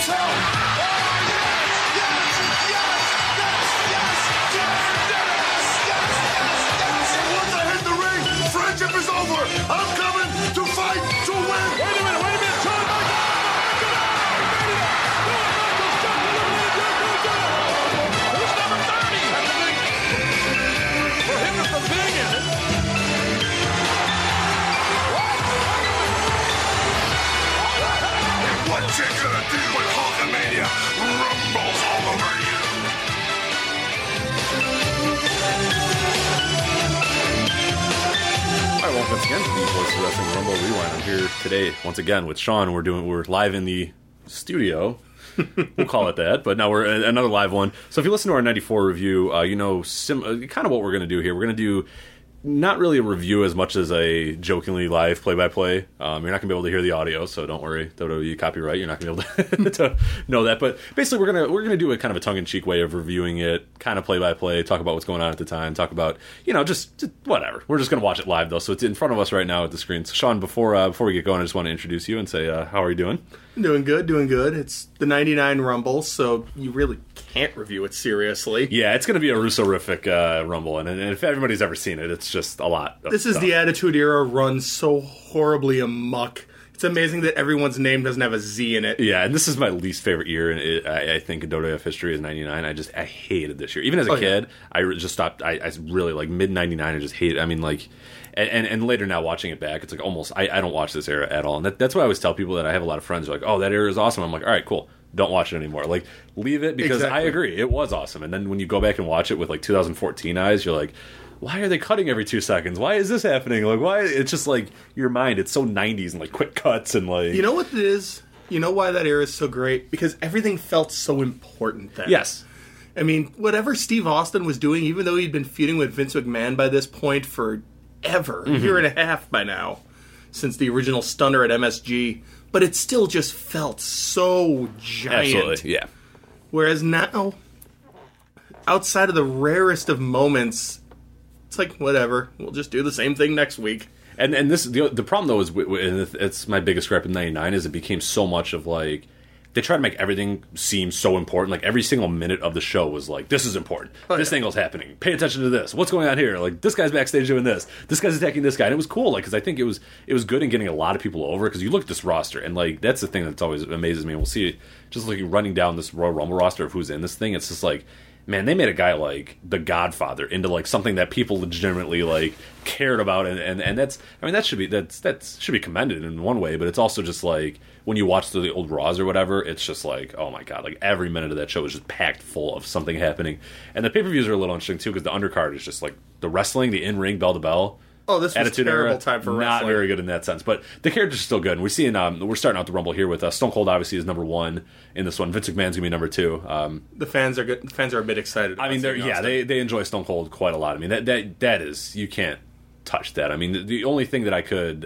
Once again, the Voice of Wrestling Rumble Rewind. I'm here today once again with Sean. We're live in the studio. We'll call it that, but now we're another live one. So if you listen to our 94 review, you know kind of what we're going to do here. We're going to do not really a review as much as a jokingly live play-by-play. You're not going to be able to hear the audio, so don't worry. WWE copyright. You're not going to be able to know that. But basically, we're gonna do a kind of a tongue-in-cheek way of reviewing it, kind of play-by-play, talk about what's going on at the time, talk about, you know, just whatever. We're just going to watch it live, though, so it's in front of us right now at the screen. So, Sean, before we get going, I just want to introduce you and say, how are you doing? Doing good. It's the 99 Rumble, so you really can't review it seriously. Yeah, it's going to be a Russo-rific Rumble, and if everybody's ever seen it, it's just a lot of This is stuff. the Attitude Era run so horribly amok. It's amazing that everyone's name doesn't have a Z in it. Yeah, and this is my least favorite year, I think, in WWF history is 99. I hated this year. Even as a kid, I just stopped. I really, like, mid-99, I just hated it. I mean, like... And later now, watching it back, it's like almost... I don't watch this era at all. And that's why I always tell people that I have a lot of friends who are like, oh, that era is awesome. I'm like, all right, cool. Don't watch it anymore. Like, leave it, because I agree. It was awesome. And then when you go back and watch it with, like, 2014 eyes, you're like, why are they cutting every 2 seconds? Why is this happening? Like, why? It's just, like, your mind, it's so 90s and, like, quick cuts and, like... You know what it is? You know why that era is so great? Because everything felt so important then. Yes. I mean, whatever Steve Austin was doing, even though he'd been feuding with Vince McMahon by this point for... a year and a half by now, since the original Stunner at MSG, but it still just felt so giant. Absolutely, yeah. Whereas now, outside of the rarest of moments, it's like, whatever, we'll just do the same thing next week. And this the problem, though, is, and it's my biggest gripe in 99, is it became so much of, like, they try to make everything seem so important. Like, every single minute of the show was like, this is important. This angle's happening. Pay attention to this. What's going on here? Like, this guy's backstage doing this. This guy's attacking this guy. And it was cool, like, because I think it was good in getting a lot of people over. Because you look at this roster, and, like, that's the thing that's always amazes me. And we'll see it just, like, running down this Royal Rumble roster of who's in this thing. It's just like, man, they made a guy like The Godfather into, like, something that people legitimately, like, cared about, and that's, I mean, that should be commended in one way, but it's also just like, when you watch the old Raws or whatever, it's just like, oh my god, like, every minute of that show is just packed full of something happening. And the pay-per-views are a little interesting too, because the undercard is just like the wrestling, the in-ring, bell to bell. Oh, this was a terrible time for wrestling. Not very good in that sense, but the characters are still good. And we're starting out the Rumble here with Stone Cold obviously is number 1 in this one. Vince McMahon's gonna be number 2. The fans are good. The fans are a bit excited. I mean, they enjoy Stone Cold quite a lot. I mean, that is, you can't touch that. I mean, the only thing that I could,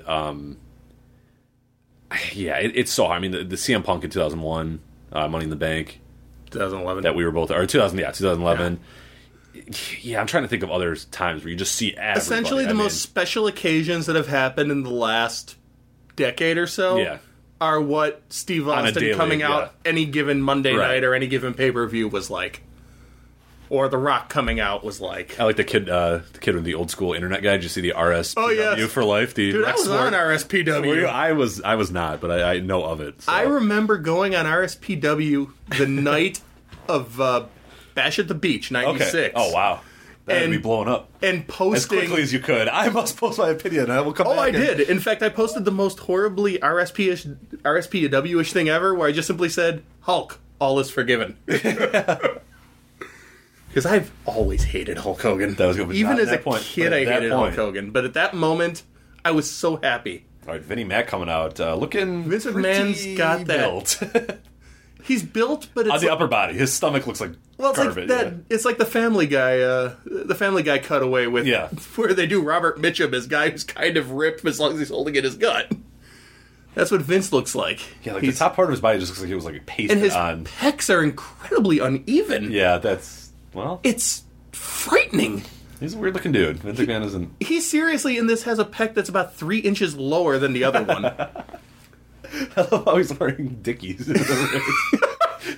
it's so hard. I mean, the CM Punk in 2001, Money in the Bank, 2011, that we were both, or 2011. Yeah, I'm trying to think of other times where you just see everybody. Essentially, the most special occasions that have happened in the last decade or so are what Steve Austin coming out any given Monday night or any given pay-per-view was like. Or The Rock coming out was like. I like the kid with the old school internet guy. Did you see the RSPW for life? Dude, I was on RSPW. I was not, but I know of it. So. I remember going on RSPW the night of Bash at the Beach, 96. Okay. Oh, wow. That would be blowing up. And posting... as quickly as you could. I must post my opinion. I will come back. I did. In fact, I posted the most horribly RSPW-ish thing ever, where I just simply said, Hulk, all is forgiven. Because I've always hated Hulk Hogan. Even as a kid, I hated Hulk Hogan. But at that moment, I was so happy. All right, Vinnie Mac coming out, looking Vince McMahon's got that. Built. He's built, but it's on the upper body. His stomach looks like garbage. Like that. Yeah. It's like the Family Guy cutaway with where they do Robert Mitchum as guy who's kind of ripped as long as he's holding in his gut. That's what Vince looks like. Yeah, like the top part of his body just looks like he was like pasted on. And his pecs are incredibly uneven. Yeah, that's, well, it's frightening. He's a weird looking dude. Vince McMahon isn't. He seriously in this has a pec that's about 3 inches lower than the other one. I love how he's wearing Dickies in the ring.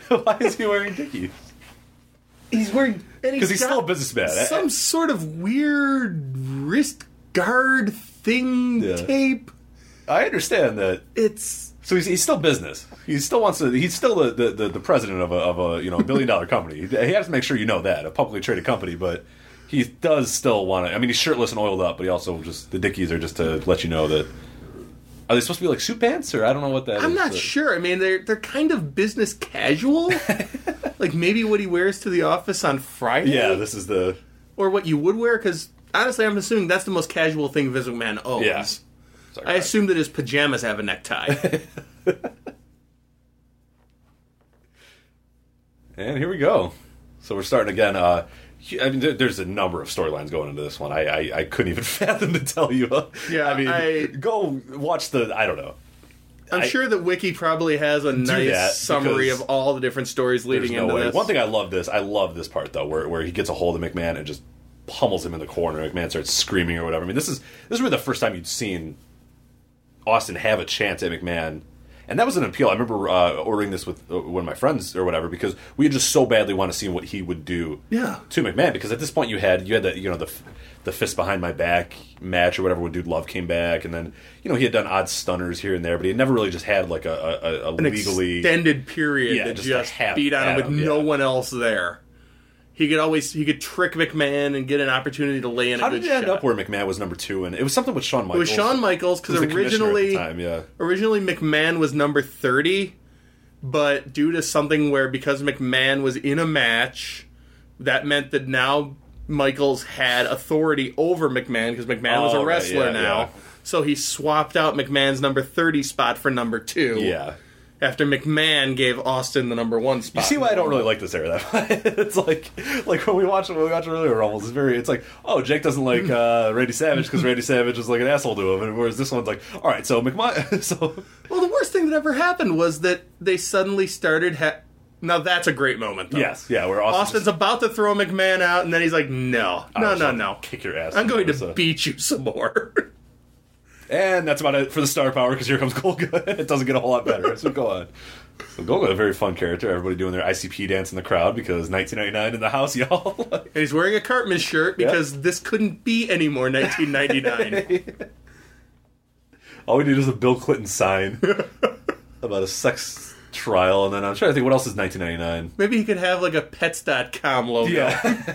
Why is he wearing Dickies? He's wearing... Because he's still a businessman. Some sort of weird wrist guard thing tape. I understand that. So he's still business. He still wants to. He's still the president of a $1 billion company. He has to make sure you know that, a publicly traded company. But he does still want to. I mean, he's shirtless and oiled up, but he also the Dickies are just to let you know that. Are they supposed to be like suit pants, or I don't know what that is? I'm not sure. I mean, they're kind of business casual. Like maybe what he wears to the office on Friday. Yeah, this is or what you would wear, because honestly, I'm assuming that's the most casual thing Vince McMahon owns. Yeah. I assume that his pajamas have a necktie. And here we go. So we're starting again. I mean, there's a number of storylines going into this one. I couldn't even fathom to tell you. Yeah, I mean, go watch I don't know. I'm sure that Wiki probably has a nice summary of all the different stories leading into this. One thing I love this part though, where he gets a hold of McMahon and just pummels him in the corner. McMahon starts screaming or whatever. I mean, this is really the first time you'd seen Austin have a chance at McMahon, and that was an appeal. I remember ordering this with one of my friends or whatever, because we had just so badly want to see what he would do to McMahon, because at this point you had that the fist behind my back match or whatever when Dude Love came back, and then he had done odd stunners here and there, but he had never really just had like an legally extended period that just beat on him with no one else there. He could trick McMahon and get an opportunity to lay in a good shot. How did it end up where McMahon was number 2? And it was something with Shawn Michaels. It was Shawn Michaels, because originally McMahon was number 30, but due to something because McMahon was in a match, that meant that now Michaels had authority over McMahon, because McMahon was a wrestler now. Yeah. So he swapped out McMahon's number 30 spot for number 2. Yeah. After McMahon gave Austin the number 1 spot. You see why I don't really like this era that much? It's like when we watch earlier Rumbles, it's like, oh, Jake doesn't like Randy Savage because Randy Savage was like an asshole to him, and whereas this one's like, all right, so McMahon. Well, the worst thing that ever happened was that they suddenly started. Now that's a great moment, though. Yes, yeah, where Austin's about to throw McMahon out, and then he's like, no, kick your ass. I'm going to beat you some more. And that's about it for the star power, because here comes Golga. It doesn't get a whole lot better, so go on. So Golga, a very fun character. Everybody doing their ICP dance in the crowd, because 1999 in the house, y'all. And he's wearing a Cartman shirt, because this couldn't be any more 1999. All we need is a Bill Clinton sign about a sex trial, and then I'm trying to think, what else is 1999? Maybe he could have like a Pets.com logo. Yeah.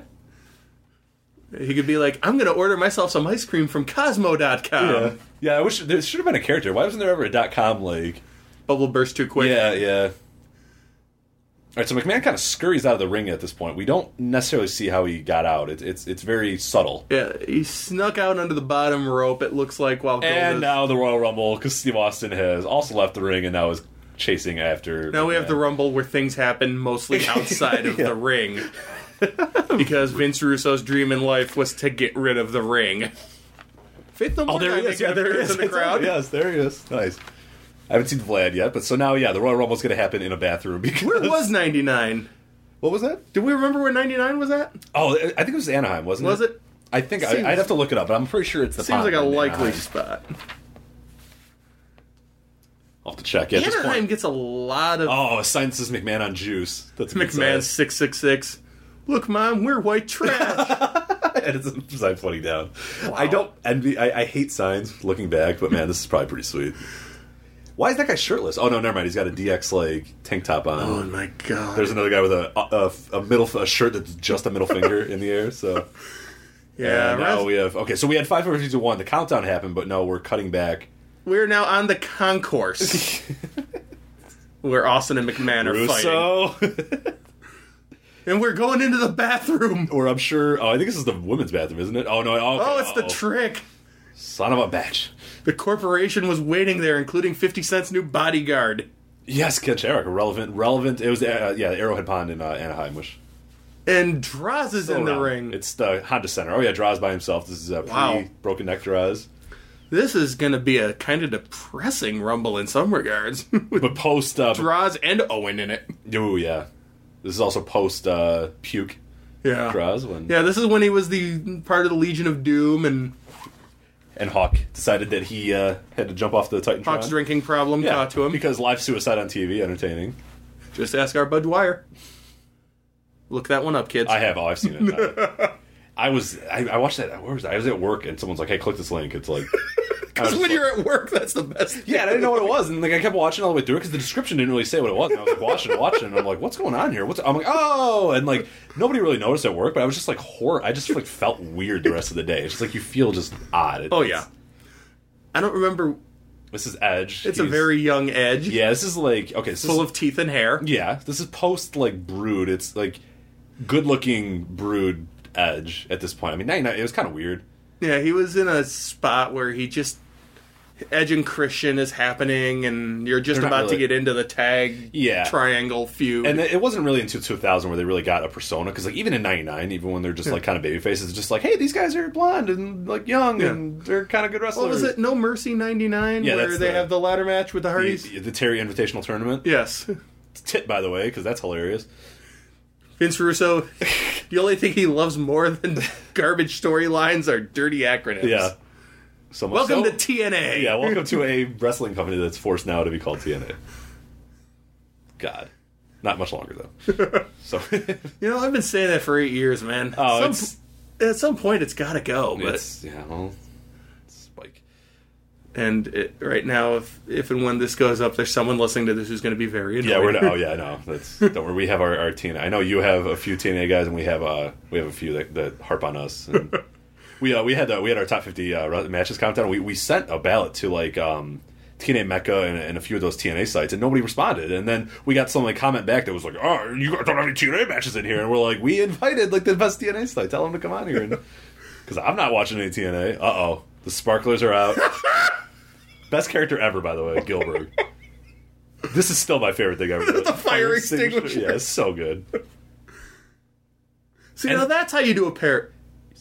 He could be like, I'm going to order myself some ice cream from Cosmo.com. Yeah, I wish there should have been a character. Why wasn't there ever a .com, like... Bubble burst too quick? Yeah. Alright, so McMahon kind of scurries out of the ring at this point. We don't necessarily see how he got out. It's very subtle. Yeah, he snuck out under the bottom rope, it looks like, while And now the Royal Rumble, because Steve Austin has also left the ring and now is chasing after... Now we have the Rumble where things happen mostly outside of the ring. Because Vince Russo's dream in life was to get rid of the ring. There he is. Yeah, there he is in the crowd. Yes, there he is. Nice. I haven't seen Vlad yet, but so now, the Royal Rumble's going to happen in a bathroom. Because... Where was 99? What was that? Do we remember where 99 was at? Oh, I think it was Anaheim, wasn't it? Was it? I think I'd have to look it up, but I'm pretty sure it's the Seems like a likely spot. I'll have to check. Yeah, Anaheim gets a lot of... Oh, a sign that says McMahon on juice. That's McMahon 666. Look, Mom, we're white trash. And it's a sign floating down. Wow. I don't envy... I hate signs looking back, but man, this is probably pretty sweet. Why is that guy shirtless? Oh, no, never mind. He's got a DX tank top on. Oh, my God. There's another guy with a shirt that's just a middle finger in the air, so... Yeah. Now we have... Okay, so we had 5, 4, 3, 2, 1. The countdown happened, but no, we're cutting back. We're now on the concourse. Where Austin and McMahon are fighting. And we're going into the bathroom. Or I'm sure... Oh, I think this is the women's bathroom, isn't it? Oh, no. Okay. Oh, it's the trick. Son of a bitch. The corporation was waiting there, including 50 Cent's new bodyguard. Yes, Ken Shamrock. Relevant. It was, Arrowhead Pond in Anaheim, which... And Droz is in the ring. It's the Honda Center. Oh, yeah, Droz by himself. This is pre-Broken Neck Droz. This is going to be a kind of depressing Rumble in some regards. But post... Droz and Owen in it. Oh, yeah. This is also post puke. Yeah. Droz. Yeah, this is when he was the part of the Legion of Doom, and Hawk decided that he had to jump off the Titantron. Hawk's drinking problem caught to him. Because live suicide on TV, entertaining. Just ask our Bud Dwyer. Look that one up, kids. I have. Oh, I've seen it. I watched that. Where was I? I was at work, and someone's like, "Hey, click this link." It's like, because when you're at work, that's the best thing. Yeah, and I didn't know what it was, and like I kept watching all the way through it because the description didn't really say what it was. And I was like watching, and I'm like, "What's going on here?" I'm like, "Oh," and like nobody really noticed at work, but I was just like I just like felt weird the rest of the day. It's just like you feel just odd. Yeah. I don't remember. This is Edge. It's a very young Edge. Yeah, this is like full of teeth and hair. Yeah, this is post like Brood. It's like good looking Brood Edge at this point. I mean, it was kind of weird. Yeah, he was in a spot where he just Edge and Christian is happening, and you're just about to get into the tag triangle feud. And it wasn't really until 2000 where they really got a persona, because like even in 99, even when they're just like kind of baby faces, it's just like, hey, these guys are blonde and like young and they're kind of good wrestlers. What was it? No Mercy 99 where they have the ladder match with the Hardys? The Terry Invitational Tournament? Yes. It's tit, by the way, because that's hilarious. Vince Russo, the only thing he loves more than garbage storylines are dirty acronyms. Yeah. Welcome to TNA. Yeah, welcome to a wrestling company that's forced now to be called TNA. God. Not much longer, though. So, I've been saying that for 8 years, man. Oh, at some point, it's got to go. But it's like... And right now, if and when this goes up, there's someone listening to this who's going to be very annoyed. Yeah, no. Don't worry. We have our TNA. I know you have a few TNA guys, and we have a few that harp on us. And we had our top 50 matches countdown. We sent a ballot to like TNA Mecca and a few of those TNA sites, and nobody responded. And then we got some like comment back that was like, "Oh, you guys don't have any TNA matches in here," and we're like, "We invited like the best TNA site. Tell them to come on here." Because I'm not watching any TNA. The sparklers are out. Best character ever, by the way, Gilbert. This is still my favorite thing ever. The fire extinguisher. Yeah, it's so good. See, now that's how you do a pair.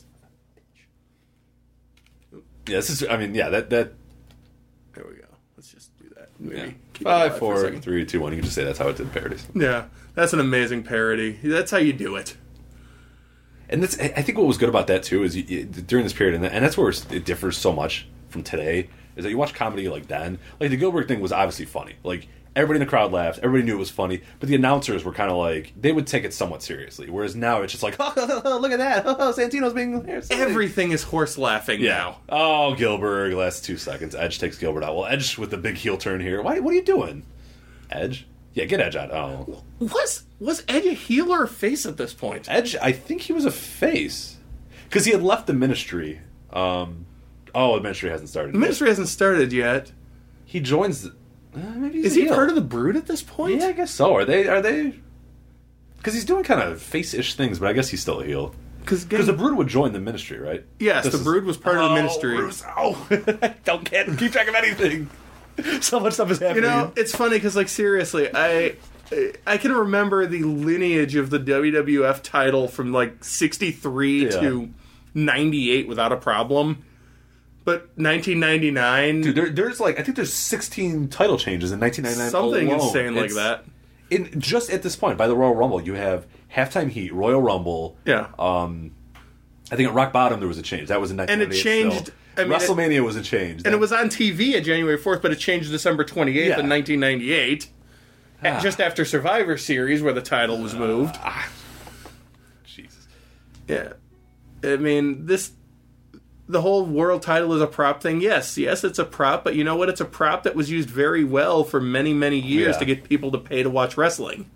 Yeah, this is. I mean, yeah, that. There we go. Let's just do that. Maybe 5, 4, 3, 2, 1. You can just say that's how it did parodies. Yeah, that's an amazing parody. That's how you do it. And I think what was good about that too is during this period, and that's where it differs so much from today. Is that you watch comedy like then, like the Gilbert thing was obviously funny. Like everybody in the crowd laughed, everybody knew it was funny, but the announcers were kind of like they would take it somewhat seriously. Whereas now it's just like, oh, look at that, Santino's being here. Everything is horse laughing now. Oh, Gilbert lasts 2 seconds. Edge takes Gilbert out. Well, Edge with the big heel turn here. What are you doing, Edge? Yeah, get Edge out. Oh, was Edge a heel or a face at this point? Edge, I think he was a face because he had left the Ministry. The Ministry hasn't started. The Ministry hasn't started yet. He joins. Maybe is he part of the Brood at this point? Yeah, I guess so. Are they? Because he's doing kind of face-ish things, but I guess he's still a heel. Because the Brood would join the Ministry, right? Yes, the Brood was part of the Ministry. I can't keep track of anything. So much stuff is happening. It's funny because, like, seriously, I can remember the lineage of the WWF title from like 63 to 98 without a problem. But 1999... Dude, there's like... I think there's 16 title changes in 1999 something alone. Insane like that. Just at this point, by the Royal Rumble, you have Halftime Heat, Royal Rumble. Yeah. I think at Rock Bottom there was a change. That was in 1998. And it changed... WrestleMania was a change. And it was on TV at January 4th, but it changed December 28th in 1998. Just after Survivor Series, where the title was moved. Jesus. Yeah. I mean, the whole world title is a prop thing. Yes, it's a prop, but you know what? It's a prop that was used very well for many, many years to get people to pay to watch wrestling.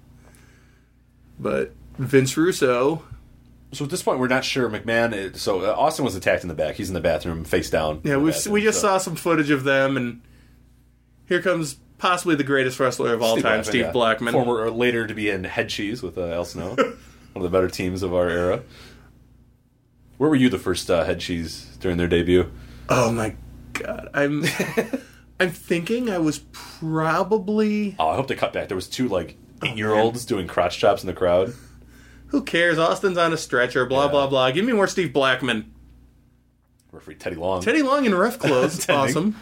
But Vince Russo... So at this point, we're not sure. McMahon... Austin was attacked in the back. He's in the bathroom, face down. Yeah, we just saw some footage of them, and here comes possibly the greatest wrestler of all time, Steve Blackman. Former, or later to be in Head Cheese with Al Snow. One of the better teams of our era. Where were you the first Head Cheese during their debut? Oh my God, I'm thinking I was probably. Oh, I hope they cut back. There was 2 like 8-year-olds doing crotch chops in the crowd. Who cares? Austin's on a stretcher. Blah blah blah. Give me more Steve Blackman. Referee Teddy Long. Teddy Long in ref clothes. Awesome.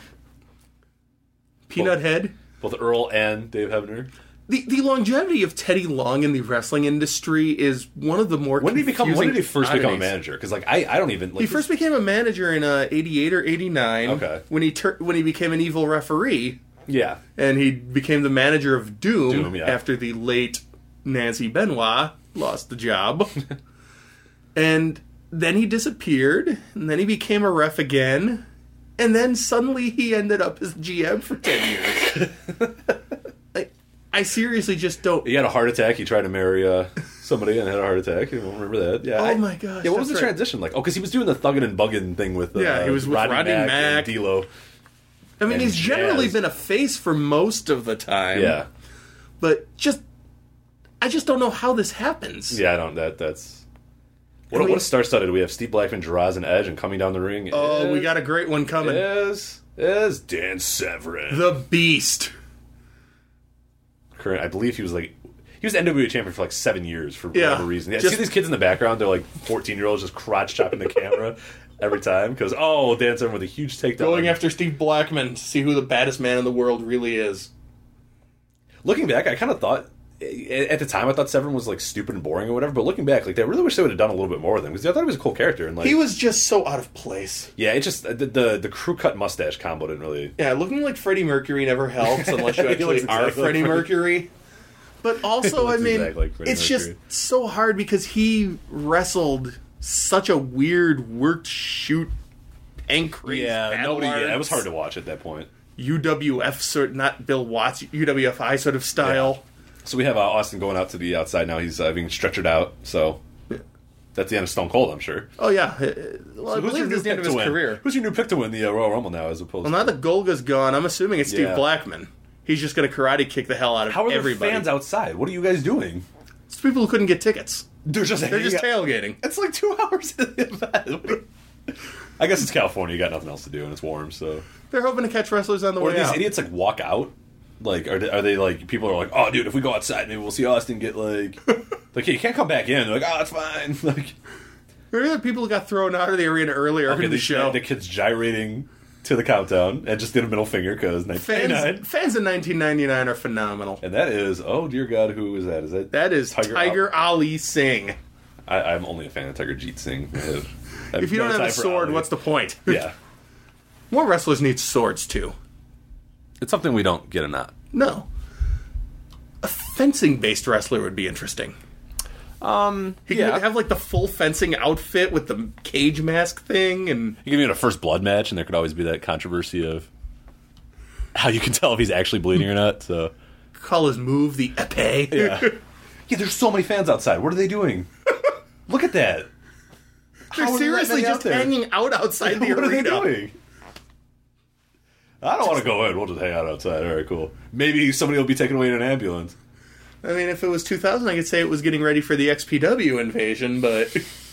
Peanut Head. Both Earl and Dave Hebner. The longevity of Teddy Long in the wrestling industry is one of the more When did he first become a manager? Because like I don't even... Like, he first became a manager in 88 or 89. Okay. When he became an evil referee. Yeah. And he became the manager of Doom after the late Nancy Benoit lost the job. And then he disappeared, and then he became a ref again, and then suddenly he ended up as GM for 10 years. I seriously just don't... He had a heart attack. He tried to marry somebody and had a heart attack. You won't remember that. Yeah. Oh my gosh. Yeah, what was the transition like? Oh, because he was doing the thuggin' and buggin' thing with he was with Rodney Mack and D'Lo. I mean, he's generally been a face for most of the time. Yeah. But I just don't know how this happens. Yeah, I don't... That's... What a star-studded. We have Steve Blackman, Droz, and Edge, and coming down the ring. Oh, we got a great one coming. Is Dan Severn. The Beast. I believe he was NWA champion for 7 years for whatever reason. Yeah, see these kids in the background? They're 14-year-olds just crotch chopping the camera every time because Dan Severn with a huge takedown. Going after Steve Blackman to see who the baddest man in the world really is. Looking back, I kind of thought at the time I thought Severn was stupid and boring or whatever. But looking back, I really wish they would have done a little bit more with him because I thought he was a cool character and he was just so out of place. Yeah, it just the crew cut mustache combo didn't really. Yeah, looking like Freddie Mercury never helps unless you actually are Freddie Mercury. But also, I mean, it's just so hard because he wrestled such a weird worked shoot pancreas. Yeah, it was hard to watch at that point. UWF not Bill Watts, UWFI sort of style. Yeah. So we have Austin going out to the outside now. He's being stretchered out. So that's the end of Stone Cold, I'm sure. Oh yeah. Well, I believe this is the end of his career. Who's your new pick to win the Royal Rumble now, as opposed? Well, now that Golga's gone, I'm assuming it's Steve Blackman. He's just going to karate kick the hell out of everybody. How are the fans outside? What are you guys doing? It's people who couldn't get tickets. They're just tailgating. It's 2 hours into the event. I guess it's California. You got nothing else to do, and it's warm, so... They're hoping to catch wrestlers on the way out. Or these idiots, walk out? Are they people are oh, dude, if we go outside, maybe we'll see Austin get, hey, you can't come back in. They're it's fine. Maybe the people who got thrown out of the arena earlier in the show. The kids gyrating to the countdown and just did a middle finger because 1999. Fans in 1999 are phenomenal. And that is, oh dear God, who is that? That is Tiger Ali Singh. I'm only a fan of Tiger Jeet Singh. If you don't have a sword, what's the point? Yeah. More wrestlers need swords, too. It's something we don't get enough. No. A fencing-based wrestler would be interesting. He could have the full fencing outfit with the cage mask thing, and you give me a first blood match, and there could always be that controversy of how you can tell if he's actually bleeding or not. So call his move the épée. Yeah, there's so many fans outside. What are they doing? Look at that. They're seriously just hanging out outside the arena. What are they doing? I don't want to go in. We'll just hang out outside. All right, cool. Maybe somebody will be taken away in an ambulance. I mean, if it was 2000, I could say it was getting ready for the XPW invasion, but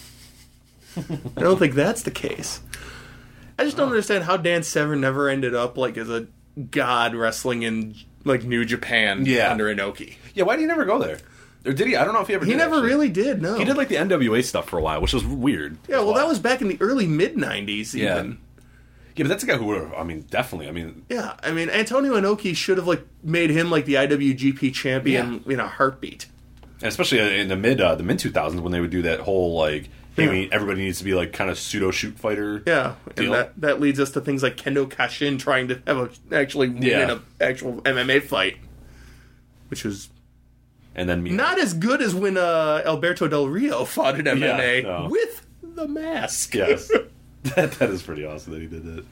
I don't think that's the case. I just don't understand how Dan Severn never ended up as a god wrestling in New Japan under Inoki. Yeah, why did he never go there? Or did he? I don't know if he ever did. He never really did, no. He did the NWA stuff for a while, which was weird. Yeah, well, that was back in the early mid-90s even. Yeah, but that's a guy who would have, definitely, Yeah, Antonio Inoki should have, made him, the IWGP champion in a heartbeat. And especially in the mid-2000s when they would do that whole, everybody needs to be, kind of pseudo-shoot fighter deal. And that leads us to things like Kendo Kashin trying to actually win an actual MMA fight. Which was... And then not as good as when Alberto Del Rio fought in MMA with the mask. Yes. That is pretty awesome that he did that.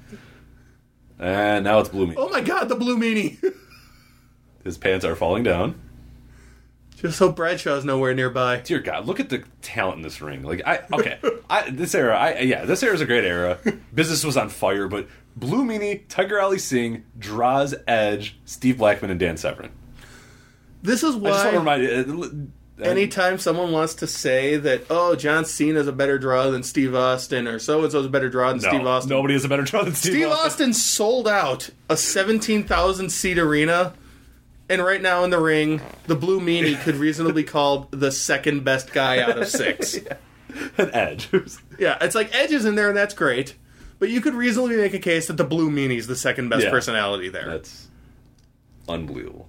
And now it's Blue Meanie. Oh my God, the Blue Meanie! His pants are falling down. Just hope Bradshaw's nowhere nearby. Dear God, look at the talent in this ring. This era, this era is a great era. Business was on fire, but Blue Meanie, Tiger Ali Singh, Droz, Edge, Steve Blackman, and Dan Severn. This is why... I just want to remind you... Anytime someone wants to say that, John Cena's a better draw than Steve Austin, or so-and-so's a better draw than Steve Austin. Nobody is a better draw than Steve Austin. Steve Austin sold out a 17,000-seat arena, and right now in the ring, the Blue Meanie could reasonably be called the second best guy out of 6. An Edge. Yeah, it's Edge is in there, and that's great, but you could reasonably make a case that the Blue Meanie's the second best personality there. That's unbelievable.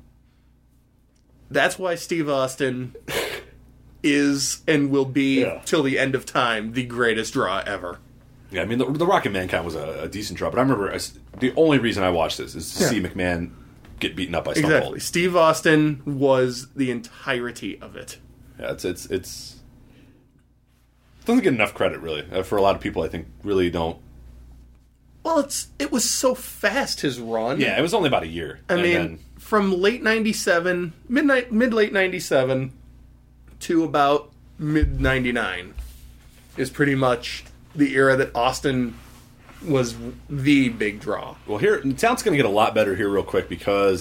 That's why Steve Austin is and will be, till the end of time, the greatest draw ever. Yeah, the Rock and Mankind was a decent draw, but I remember the only reason I watched this is to see McMahon get beaten up by Stone Cold. Exactly. Steve Austin was the entirety of it. Yeah, it's doesn't get enough credit, really. For a lot of people, I think, really don't. Well, it was so fast, his run. Yeah, it was only about a year. I mean, from late 97, mid-late 97 to about mid-99 is pretty much the era that Austin was the big draw. Well, here, the talent's going to get a lot better here real quick because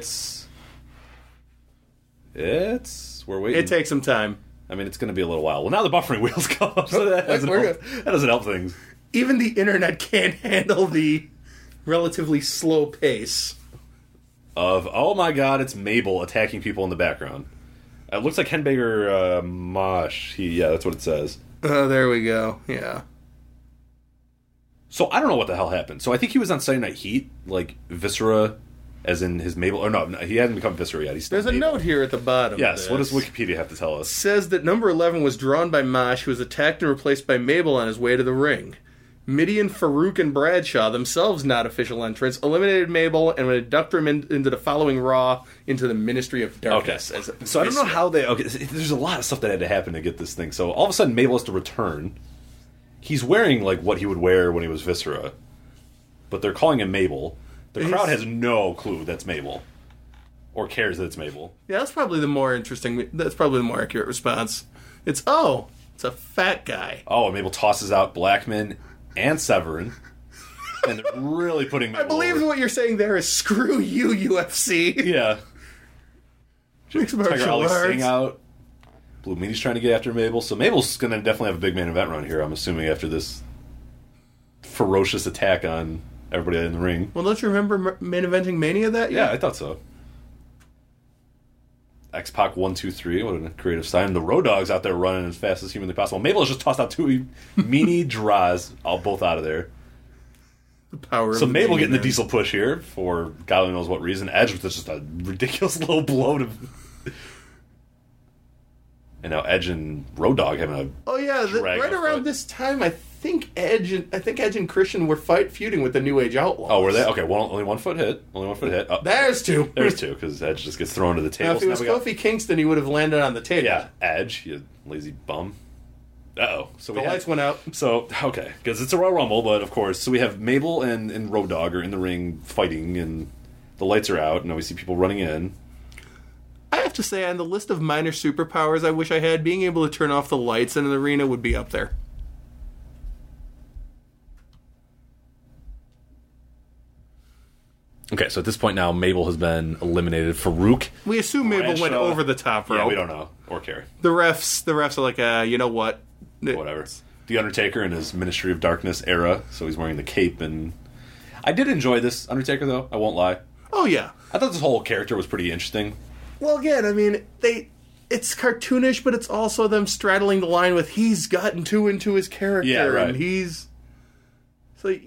we're waiting. It takes some time. I mean, it's going to be a little while. Well, now the buffering wheels come up, so that doesn't help things. Even the internet can't handle the relatively slow pace of, oh my god, it's Mabel attacking people in the background. It looks like Henbager Mosh. Yeah, that's what it says. There we go. Yeah. So I don't know what the hell happened. So I think he was on Saturday Night Heat, like Viscera, as in his Mabel. Or no, he hasn't become Viscera yet. He's still There's Mabel. a note here at the bottom. Yes, what does Wikipedia have to tell us? It says that number 11 was drawn by Mosh, who was attacked and replaced by Mabel on his way to the ring. Mideon, Farouk, and Bradshaw, themselves not official entrants, eliminated Mabel and would induct him into the following Raw into the Ministry of Darkness. Okay. So I don't know how they... Okay, there's a lot of stuff that had to happen to get this thing. So all of a sudden, Mabel has to return. He's wearing like what he would wear when he was Viscera. But they're calling him Mabel. The crowd has no clue that's Mabel. Or cares that it's Mabel. Yeah, that's probably the more interesting... That's probably the more accurate response. It's a fat guy. Oh, and Mabel tosses out Blackman and Severin, and they're really putting Mabel I believe over. What you're saying there is screw you, UFC. Yeah. Mixed Tiger martial Ali arts. sing out. Blue Meanie's trying to get after Mabel, so Mabel's going to definitely have a big main event run here, I'm assuming, after this ferocious attack on everybody in the ring. Well, don't you remember main eventing Mania that year? Yeah, I thought so. X-Pac 1, 2, 3. What a creative sign. The Road Dogg's out there running as fast as humanly possible. Mabel has just tossed out two meanie draws, all both out of there. The power so of Mabel getting the diesel push here for God only knows what reason. Edge with just a ridiculous little blow to... And now Edge and Road Dogg having a... Oh yeah, right around this time, I think Edge and Christian were feuding with the New Age Outlaws. Oh, were they? Okay, only 1 foot hit. Only 1 foot hit. Oh, there's two. There's two, because Edge just gets thrown to the table. Now, if it was Kofi Kingston, he would have landed on the table. Yeah, Edge, you lazy bum. Uh-oh. So the lights went out. So, okay, because it's a Royal Rumble, but of course, so we have Mabel and Road Dogg are in the ring fighting, and the lights are out, and now we see people running in. I have to say, on the list of minor superpowers I wish I had, being able to turn off the lights in an arena would be up there. Okay, so at this point now, Mabel has been eliminated. Farouk. We assume Mabel went over the top rope. Yeah, we don't know or care. The refs are like, you know what? Whatever. The Undertaker in his Ministry of Darkness era, so he's wearing the cape, and I did enjoy this Undertaker, though. I won't lie. Oh yeah, I thought this whole character was pretty interesting. Well, again, I mean, it's cartoonish, but it's also them straddling the line with he's gotten too into his character, yeah, right. And he's so.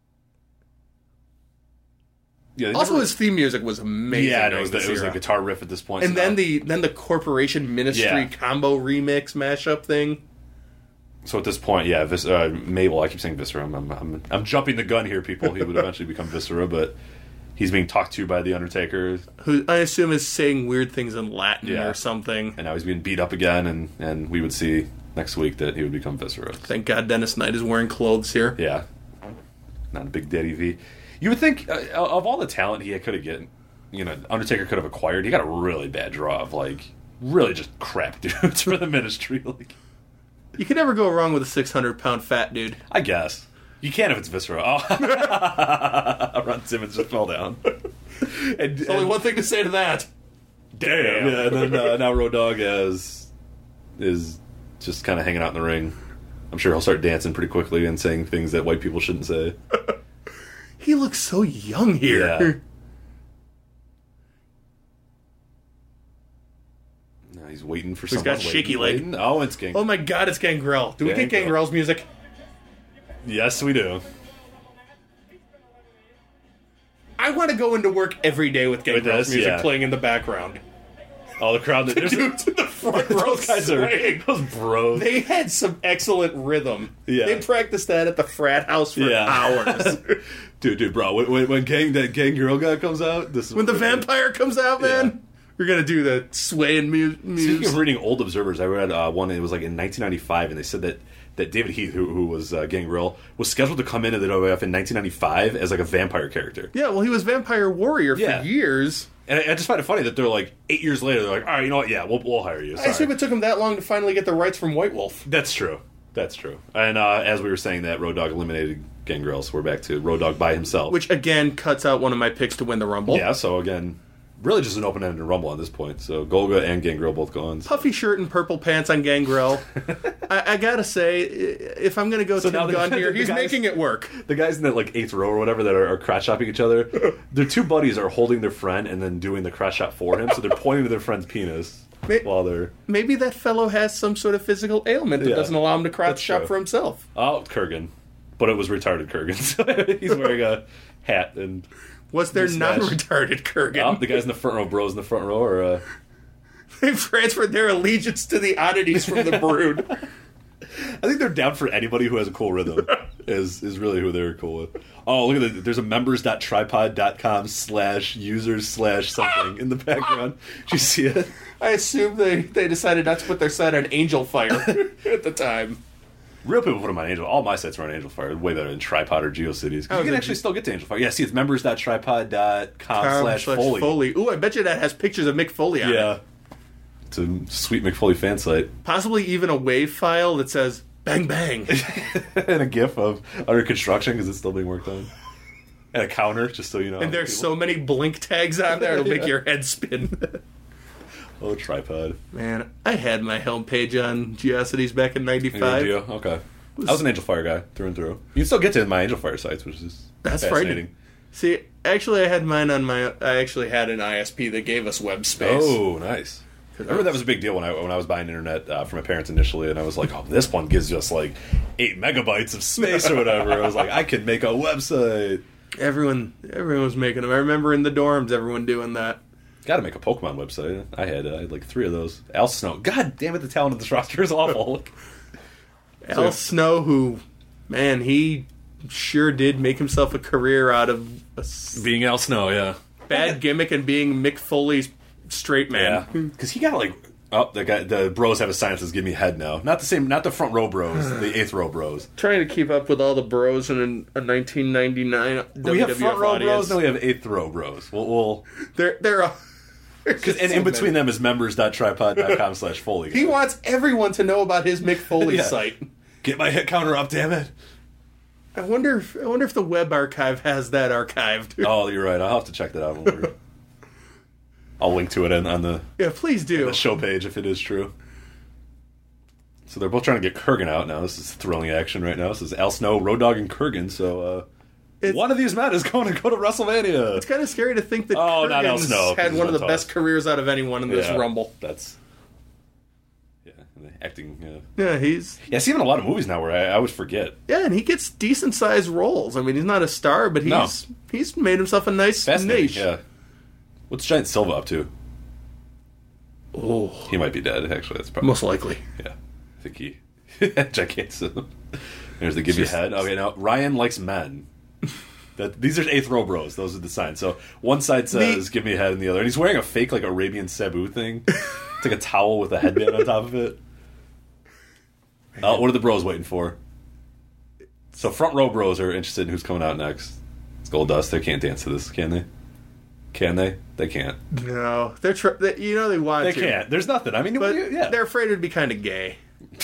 Yeah, also, his theme music was amazing. Yeah, it was a guitar riff at this point. And then the Corporation Ministry combo remix mashup thing. So at this point, yeah, Mabel. I keep saying Viscera. I'm jumping the gun here, people. He would eventually become Viscera, but he's being talked to by the Undertaker, who I assume is saying weird things in Latin or something. And now he's being beat up again, and we would see next week that he would become Viscera. Thank God Dennis Knight is wearing clothes here. Yeah, not a Big Daddy V. You would think of all the talent he could have gotten, Undertaker could have acquired. He got a really bad draw of really just crap dudes for the Ministry. You can never go wrong with a 600-pound fat dude. I guess you can if it's Viscera. Oh, Ron Simmons just fell down. There's only one thing to say to that. Damn. Yeah, and then now Road Dogg is just kind of hanging out in the ring. I'm sure he'll start dancing pretty quickly and saying things that white people shouldn't say. He looks so young here. Yeah. Now he's waiting for someone. He's got shaky leg. Oh, it's Gangrel. Oh my God, it's Gangrel. Do we get Gangrel's music? Yes, we do. I want to go into work every day with Gangrel's music playing in the background. Oh, the crowd. The dudes in the front row. Those guys those bros. They had some excellent rhythm. Yeah. They practiced that at the frat house for hours. Dude, bro. When that gang girl guy comes out, when the vampire comes out, man. We're going to do the swaying muse. Speaking of reading old observers, I read one, it was like in 1995, and they said that David Heath, who was Gangrel, was scheduled to come into the WWF in 1995 as like a vampire character. Yeah, well, he was Vampire Warrior for years. And I just find it funny that they're like 8 years later, they're like, all right, you know what? Yeah, we'll hire you. Sorry. I assume it took him that long to finally get the rights from White Wolf. That's true. And as we were saying that, Road Dogg eliminated Gangrel, so we're back to Road Dogg by himself. Which, again, cuts out one of my picks to win the Rumble. Yeah, so again... Really just an open-ended Rumble at this point. So Golga and Gangrel both gone. So. Puffy shirt and purple pants on Gangrel. I gotta say, if I'm gonna go Tim Gunn here, he's making it work. The guys in that like 8th row or whatever that are crotch-shopping each other, their two buddies are holding their friend and then doing the crotch shop for him, so they're pointing to their friend's penis while they're... Maybe that fellow has some sort of physical ailment that doesn't allow him to crotch shop for himself. Oh, Kurgan. But it was retarded Kurgan, so he's wearing a hat and... Was there non-retarded Kurgan? Oh, the guys in the front row, bros in the front row, or they've transferred their allegiance to the oddities from the Brood. I think they're down for anybody who has a cool rhythm. is really who they're cool with. Oh, look at that! There's a members.tripod.com/users/something in the background. Did you see it? I assume they decided not to put their site on Angel Fire at the time. Real people put them on Angel. All my sites are on Angel Fire. Way better than Tripod or GeoCities. You can actually still get to Angel Fire. Yeah, see, it's members.tripod.com/Foley. Ooh, I bet you that has pictures of Mick Foley on it. Yeah. It's a sweet Mick Foley fan site. Possibly even a WAV file that says, bang, bang. And a GIF of under construction because it's still being worked on. And a counter, just so you know. And there's so many blink tags on there, it'll make your head spin. Oh, Tripod. Man, I had my homepage on GeoCities back in 95. Okay. I was an Angel Fire guy, through and through. You can still get to my Angel Fire sites, which is fascinating. See, actually, I had mine on I actually had an ISP that gave us web space. Oh, nice. I remember that was a big deal when I was buying internet from my parents initially, and I was like, oh, this one gives us like 8 megabytes of space or whatever. I was like, I can make a website. Everyone was making them. I remember in the dorms, everyone doing that. Got to make a Pokemon website. I had like 3 of those. Al Snow. God damn it, the talent of this roster is awful. Al Snow, who, man, he sure did make himself a career out of being Al Snow. Yeah, bad gimmick and being Mick Foley's straight man. Yeah, because he got like the bros have a sign that says "Give me head" now. Not the front row bros, the 8th row bros. Trying to keep up with all the bros in a 1999 we have WWF front row audience. Bros, then we have 8th row bros. We'll they're a. And in between them is members.tripod.com/Foley. He wants everyone to know about his Mick Foley site. Get my hit counter up, damn it. I wonder if the web archive has that archived. Oh, you're right. I'll have to check that out. I'll link to it on the please do the show page if it is true. So they're both trying to get Kurgan out now. This is thrilling action right now. This is Al Snow, Road Dogg, and Kurgan. So one of these men is going to go to WrestleMania. It's kind of scary to think that not Al Snow, had one of the best careers out of anyone in this Rumble. That's acting. Yeah, he's even in a lot of movies now where I always forget. Yeah, and he gets decent sized roles. I mean, he's not a star, but he's made himself a nice niche. Yeah. What's Giant Silva up to? Oh, he might be dead. Actually, that's probably most likely. Yeah, I think he. Giant Silva. There's the give you head. Okay, now Ryan likes men. These are 8th row bros. Those are the signs. So one side says "Give me a head," and the other, and he's wearing a fake like Arabian Sabu thing. It's like a towel with a headband on top of it. What are the bros waiting for? So front row bros are interested in who's coming out next. It's Goldust. They can't dance to this, can they? Can they? They can't. No, they want to. They to. can't. There's nothing. I mean, but they're afraid it'd be kind of gay.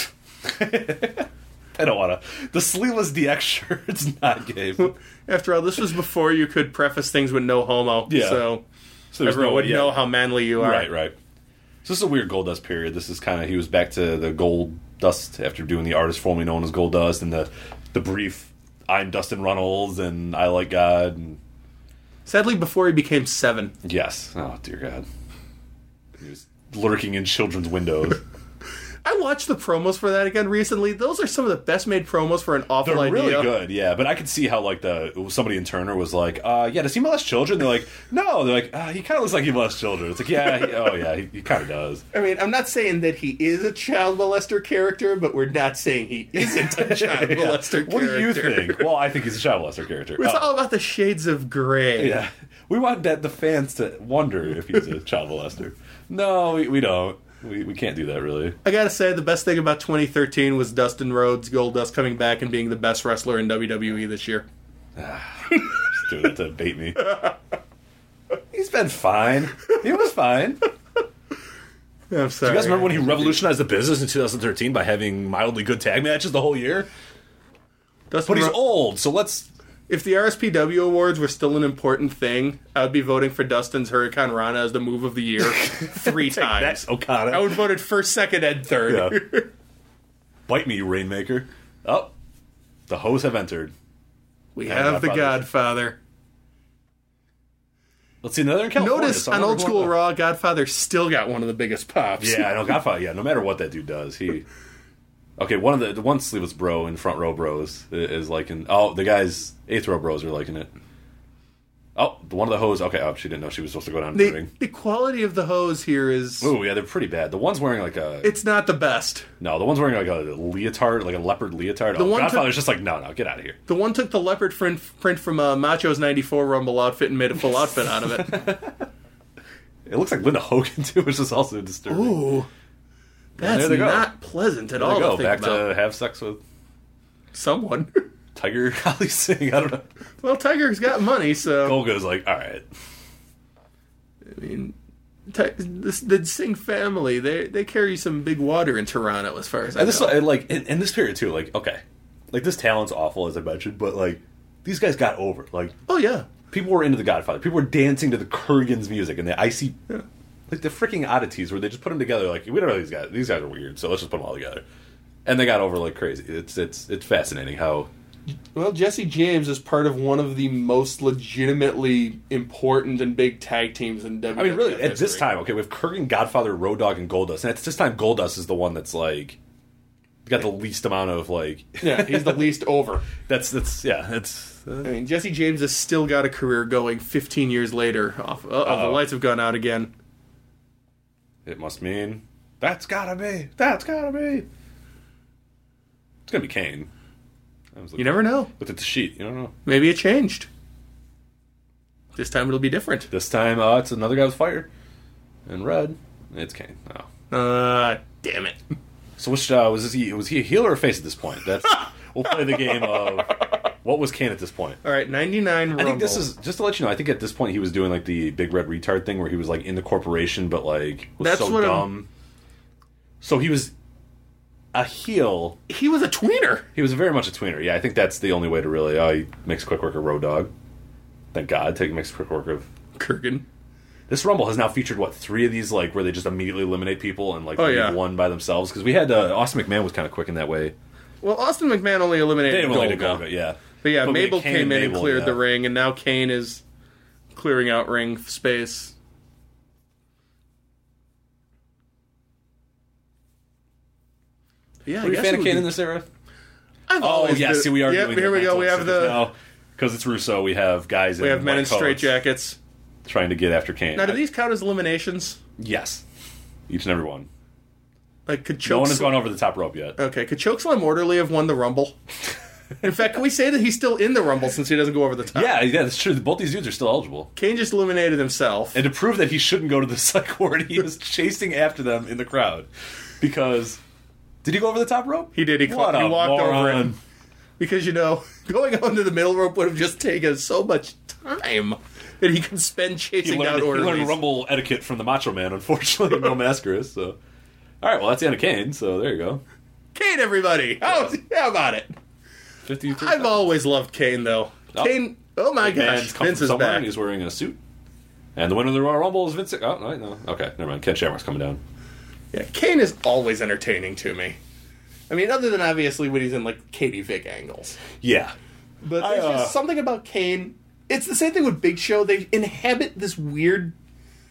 I don't want to. The sleeveless DX shirt's not gay. After all, this was before you could preface things with no homo. Yeah. So everyone would know how manly you are. Right. So this is a weird Goldust period. This is kind of, he was back to the Goldust after doing the artist formerly known as Goldust and the brief I'm Dustin Runnels and I Like God. And... Sadly, before he became 7. Yes. Oh, dear God. He was lurking in children's windows. I watched the promos for that again recently. Those are some of the best made promos for an awful idea. They're really good, yeah. But I could see how like somebody in Turner was like, yeah, does he molest children? They're like, no. They're like, he kind of looks like he molests children. It's like, yeah, he kind of does. I mean, I'm not saying that he is a child molester character, but we're not saying he isn't a child molester character. What do you think? Well, I think he's a child molester character. It's all about the shades of gray. Yeah. We want the fans to wonder if he's a child molester. No, we don't. We can't do that, really. I gotta say, the best thing about 2013 was Dustin Rhodes, Goldust, coming back and being the best wrestler in WWE this year. Just doing that to bait me. He's been fine. He was fine. I'm sorry. Do you guys remember when he revolutionized the business in 2013 by having mildly good tag matches the whole year? But he's old, so let's... If the RSPW Awards were still an important thing, I would be voting for Dustin's Hurricane Rana as the move of the year 3 times. Okada. I would vote it first, second, and third. Yeah. Bite me, you Rainmaker. Oh, the hoes have entered. We have the Godfather. Let's see another in California. Notice on Old School Raw, Godfather still got one of the biggest pops. Yeah, I know Godfather. Yeah, no matter what that dude does, he. Okay, one of the one sleeveless bro in Front Row Bros is liking. Oh, the guys 8th Row Bros are liking it. Oh, one of the hoes. Okay, she didn't know she was supposed to go down to the ring. The quality of the hose here is. Oh yeah, they're pretty bad. The one's wearing like a. It's not the best. No, the one's wearing like a leotard, like a leopard leotard. The Godfather's just like, no, get out of here. The one took the leopard print from Macho's '94 Rumble outfit and made a full outfit out of it. It looks like Linda Hogan too, which is also disturbing. Ooh. That's not pleasant at all. There they go. Back to have sex with someone. Tiger Ali Singh. I don't know. Well, Tiger's got money, so Golga's like, all right. I mean, the Singh family, they carry some big water in Toronto, as far as I know. And like in this period too, like okay, like this talent's awful as I mentioned, but like these guys got over. Like, oh yeah, people were into the Godfather. People were dancing to the Kurgan's music and the icy. Yeah. Like the freaking oddities where they just put them together. Like, we don't know these guys. These guys are weird, so let's just put them all together. And they got over like crazy. It's fascinating how. Well, Jesse James is part of one of the most legitimately important and big tag teams in WWE. I mean, really, at this time, okay, we have Kurgan, Godfather, Road Dogg, and Goldust, and at this time, Goldust is the one that's like got the least amount of like. Yeah, he's the least over. That's It's. I mean, Jesse James has still got a career going 15 years later. The lights have gone out again. It must mean that's gotta be. It's gonna be Kane. You never know. Looked at the sheet. You don't know. Maybe it changed. This time it'll be different. This time it's another guy with fire and red. It's Kane. Oh. Damn it. So which was he a heel or a face at this point? That's we'll play the game of what was Kane at this point. All right, 99 Rumble. I think this is just to let you know. I think at this point he was doing like the big red retard thing where he was like in the corporation, but like was so dumb. So he was a heel. He was a tweener. He was very much a tweener. Yeah, I think that's the only way to really. He makes quick work of Road Dogg. Thank God, makes quick work of Kurgan. This Rumble has now featured 3 of these like where they just immediately eliminate people and like leave one by themselves because we had Austin McMahon was kind of quick in that way. Well, Austin McMahon only eliminated Golga. Yeah. But yeah, Mabel came in and cleared the ring, and now Kane is clearing out ring space. Yeah, are you a fan of Kane in this era? See, we are. Yep, here we go. We have the because it's Russo. We have guys. We have men in straitjackets trying to get after Kane. Now, do these count as eliminations? Yes, each and every one. Like, could no one has gone over the top rope yet. Okay, could Chokeslam Orderly have won the Rumble? In fact, can we say that he's still in the Rumble since he doesn't go over the top? Yeah, that's true. Both these dudes are still eligible. Kane just eliminated himself. And to prove that he shouldn't go to the psych ward, he was chasing after them in the crowd. Because... Did he go over the top rope? He did. He walked over him. Because, going onto the middle rope would have just taken so much time that he could spend chasing down Orderly. He learned Rumble etiquette from the Macho Man, unfortunately, no Mascaras, so... Alright, well, that's the end of Kane, so there you go. Kane, everybody! How about it? 53. I've always loved Kane, though. Kane, oh my gosh, Vince is back. And he's wearing a suit. And the winner of the Royal Rumble is Vince... Oh, no. Okay, never mind. Ken Shamrock's coming down. Yeah, Kane is always entertaining to me. I mean, other than obviously when he's in, like, Katie Vick angles. Yeah. But there's just something about Kane. It's the same thing with Big Show. They inhabit this weird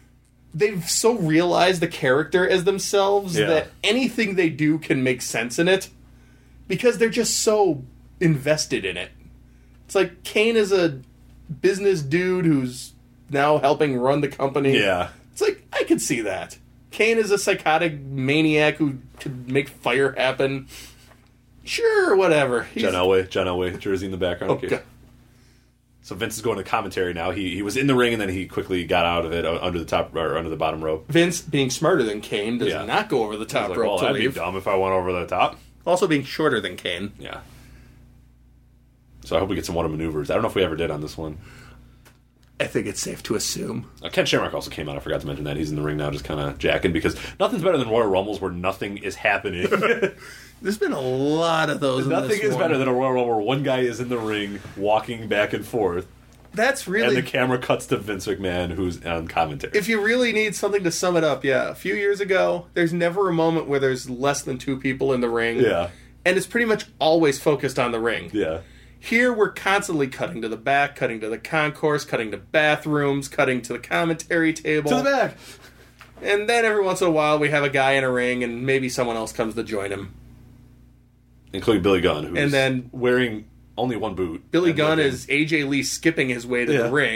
they've so realized the character as themselves that anything they do can make sense in it because they're just so invested in it. It's like Kane is a business dude who's now helping run the company. Yeah. It's like, I could see that. Kane is a psychotic maniac who could make fire happen. Sure, whatever. John Elway, jersey in the background. Oh, God. So Vince is going to commentary now. He was in the ring and then he quickly got out of it under the bottom rope. Vince, being smarter than Kane, does not go over the top rope to that'd leave. Be dumb if I went over the top. Also being shorter than Kane. Yeah. So I hope we get some water maneuvers. I don't know if we ever did on this one. I think it's safe to assume. Ken Shamrock also came out. I forgot to mention that. He's in the ring now just kind of jacking because nothing's better than Royal Rumbles where nothing is happening. There's been a lot of those. Nothing is better than a Royal Rumble where one guy is in the ring walking back and forth. That's really... And the camera cuts to Vince McMahon, who's on commentary. If you really need something to sum it up, a few years ago, there's never a moment where there's less than 2 people in the ring. Yeah. And it's pretty much always focused on the ring. Yeah. Here, we're constantly cutting to the back, cutting to the concourse, cutting to bathrooms, cutting to the commentary table. To the back! And then every once in a while, we have a guy in a ring, and maybe someone else comes to join him. Including Billy Gunn, who's and then wearing only one boot. Billy Gunn is AJ Lee skipping his way to the ring.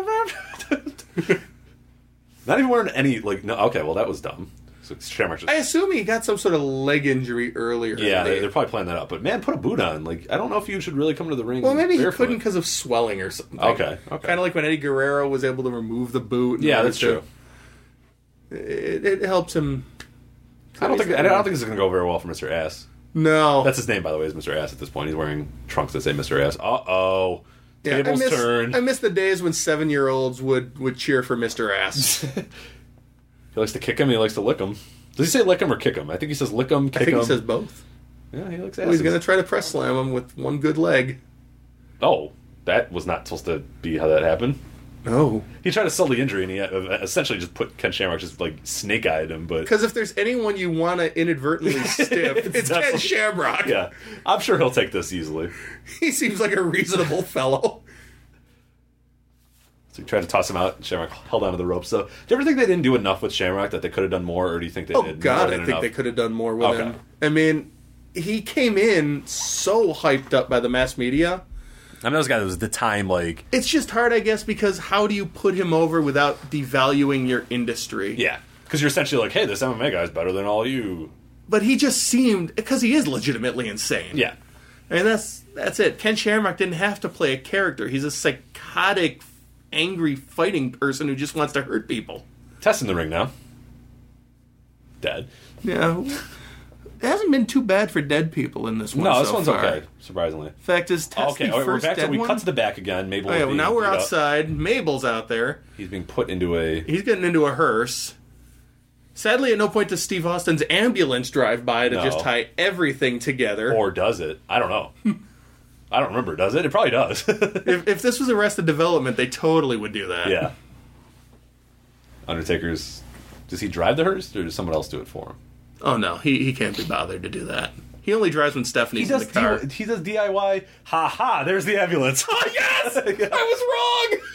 Not even wearing any, no, okay, well, that was dumb. So Shamrock just... I assume he got some sort of leg injury earlier. Yeah, they're probably planning that out. But, man, put a boot on. I don't know if you should really come to the ring. Well, maybe he couldn't because of swelling or something. Okay. Kind of like when Eddie Guerrero was able to remove the boot. Yeah, that's true. It helps him. I don't think it's going to go very well for Mr. Ass. No. That's his name, by the way, is Mr. Ass at this point. He's wearing trunks that say Mr. Ass. Uh-oh. Tables turned. I miss the days when 7-year-olds would cheer for Mr. Ass. He likes to kick him, he likes to lick him. Does he say lick him or kick him? I think he says lick him, kick him. I think he says both. Yeah, he likes asses. Well, he's going to try to press slam him with one good leg. Oh, that was not supposed to be how that happened. No. He tried to sell the injury, and he essentially just put Ken Shamrock snake-eyed him. But because if there's anyone you want to inadvertently stiff, it's Ken Shamrock. Yeah, I'm sure he'll take this easily. He seems like a reasonable fellow. So he tried to toss him out, and Shamrock held onto the rope. So, do you ever think they didn't do enough with Shamrock, that they could have done more, or do you think they did more than enough? I think they could have done more with him. I mean, he came in so hyped up by the mass media. I mean, those guys, it was the time, It's just hard, I guess, because how do you put him over without devaluing your industry? Yeah, because you're essentially like, hey, this MMA guy's better than all you. But he just seemed... Because he is legitimately insane. Yeah. I mean, that's it. Ken Shamrock didn't have to play a character. He's a psychotic, angry fighting person who just wants to hurt people. Test in the ring now. Dead. Yeah. It hasn't been too bad for dead people in this one. No, this one's okay, surprisingly. In fact, is Test the first we're back dead we one? cut to the back again. Mabel. Oh, yeah, well, now we're outside. Mabel's out there. He's being put into a... He's getting into a hearse. Sadly, at no point does Steve Austin's ambulance drive by to just tie everything together. Or does it? I don't know. I don't remember. Does it? It probably does. if this was Arrested Development, they totally would do that. Yeah. Undertaker's... Does he drive the hearse, or does someone else do it for him? Oh, no. He can't be bothered to do that. He only drives when Stephanie's in the car. He does DIY. Ha ha, there's the ambulance. Oh, yes! I was wrong!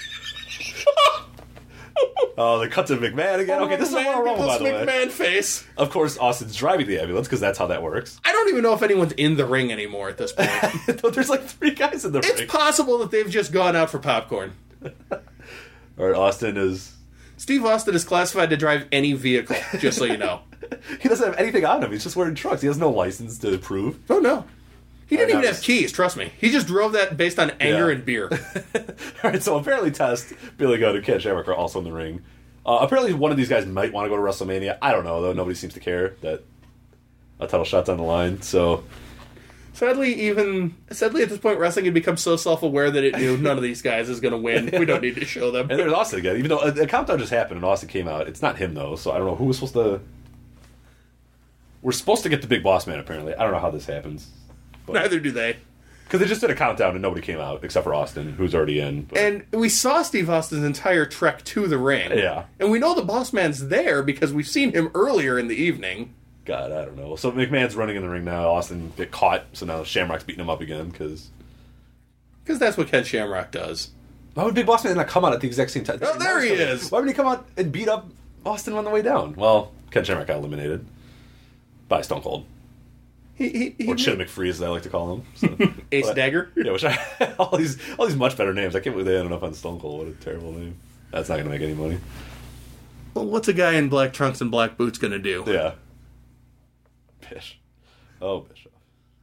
Oh, the cut to McMahon again. Okay, this is a Royal Rumble, by the way. McMahon face. Of course, Austin's driving the ambulance, because that's how that works. I don't even know if anyone's in the ring anymore at this point. There's 3 guys in the ring. It's possible that they've just gone out for popcorn. Or Austin is... Steve Austin is classified to drive any vehicle, just so you know. He doesn't have anything on him. He's just wearing trucks. He has no license to prove. Oh, no. He didn't even have keys, trust me. He just drove that based on anger and beer. All right, so apparently Test, Billy Gunn, and Ken Shamrock are also in the ring. Apparently one of these guys might want to go to WrestleMania. I don't know, though. Nobody seems to care that a title shot's on the line, so... Sadly, at this point, wrestling had become so self-aware that it knew none of these guys is going to win. We don't need to show them. And there's Austin again. Even though a countdown just happened and Austin came out, it's not him, though, so I don't know who was supposed to... We're supposed to get the Big Boss Man, apparently. I don't know how this happens. But... Neither do they. Because they just did a countdown and nobody came out, except for Austin, who's already in. But... And we saw Steve Austin's entire trek to the ring. Yeah. And we know the Boss Man's there because we've seen him earlier in the evening. God, I don't know. So McMahon's running in the ring now. Austin get caught, so now Shamrock's beating him up again because that's what Ken Shamrock does. Why would Big Boss Man not come out at the exact same time? Oh, there he is. Why would he come out and beat up Austin on the way down. Well, Ken Shamrock got eliminated by Stone Cold. Or Chin McFree, as I like to call him. So. Ace Dagger? Yeah, all these much better names. I can't believe they ended up on Stone Cold. What a terrible name. That's not going to make any money. Well, what's a guy in black trunks and black boots going to do? Yeah. Bish. Oh, Bischoff.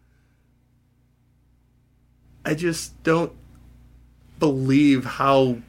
I just don't believe how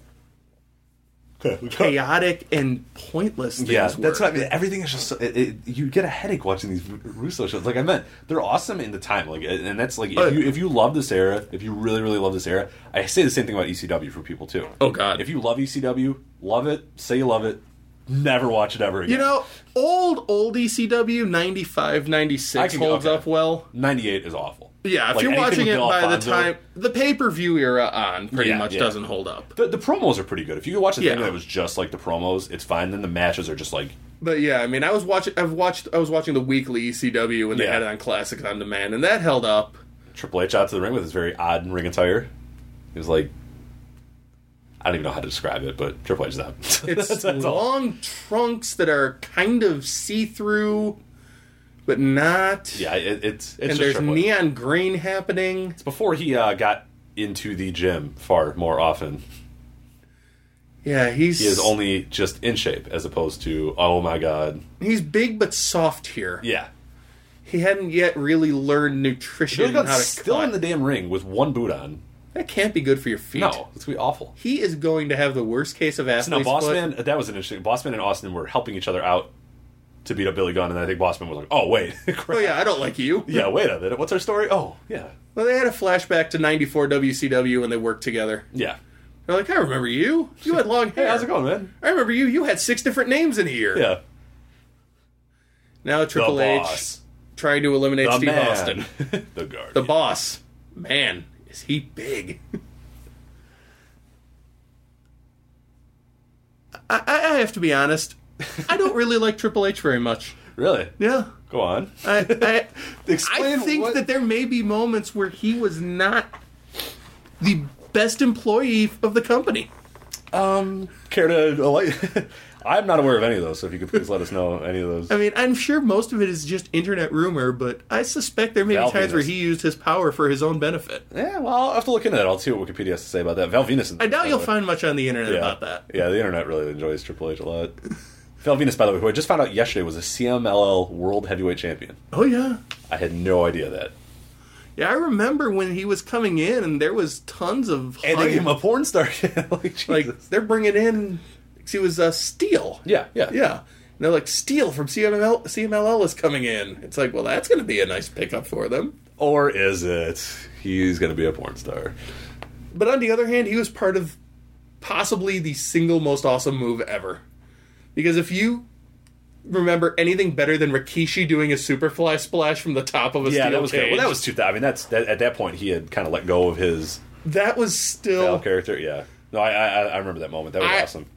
chaotic and pointless things that's were. what I mean. Everything is just you get a headache watching these Russo shows. Like I meant, they're awesome in the time. Like, and that's like if you love this era, if you really really love this era, I say the same thing about ECW for people too. Oh God, if you love ECW, love it. Say you love it. Never watch it ever again. You know, old ECW 95, 96 holds up well. 98 is awful. Yeah, if you're watching it by the time the pay-per-view era on, pretty much doesn't hold up. The promos are pretty good. If you could watch a thing that was just like the promos, it's fine. Then the matches are just like. But yeah, I mean, I was watching the weekly ECW when they had it on Classics on Demand, and that held up. Triple H out to the ring with his very odd ring attire. He was like, I don't even know how to describe it, but Triple H's out. It's long trunks that are kind of see-through. But not. Yeah, it's and there's neon green happening. It's before he got into the gym far more often. Yeah, he is only just in shape as opposed to, oh my God. He's big but soft here. Yeah. He hadn't yet really learned nutrition and how to still in the damn ring with one boot on. That can't be good for your feet. No, it's going to be awful. He is going to have the worst case of athlete's foot. Bossman, that was an interesting. Bossman and Austin were helping each other out to beat up Billy Gunn, and I think Bossman was like, oh, wait. Oh, yeah, I don't like you. Yeah, wait a minute. What's our story? Oh, yeah. Well, they had a flashback to 94 WCW when they worked together. Yeah. They're like, I remember you. You had long hair. Hey, how's it going, man? I remember you. You had 6 different names in a year. Yeah. Now Triple H trying to eliminate Steve Austin. The Guardian. The boss. Man, is he big. I have to be honest. I don't really like Triple H very much. Really? Yeah. Go on. I Explain. I think that there may be moments where he was not the best employee of the company. Care to... I'm not aware of any of those, so if you could please let us know any of those. I mean, I'm sure most of it is just internet rumor, but I suspect there may be times where he used his power for his own benefit. Yeah, well, I'll have to look into that. I'll see what Wikipedia has to say about that. Val Venus... I doubt you'll find much on the internet about that. Yeah, the internet really enjoys Triple H a lot. Val Venus, by the way, who I just found out yesterday, was a CMLL World Heavyweight Champion. Oh, yeah. I had no idea that. Yeah, I remember when he was coming in, and there was tons of hype. And they gave him a porn star. like, they're bringing in... He was Steel. Yeah. And they're like, Steel from CMLL is coming in. It's like, well, that's going to be a nice pickup for them. Or is it? He's going to be a porn star. But on the other hand, he was part of possibly the single most awesome move ever. Because if you remember anything better than Rikishi doing a Superfly splash from the top of a steel that was cage. Good. Well, that was 2000. I mean, at that point, he had kind of let go of his... That was still... character, yeah. No, I remember that moment. That was awesome.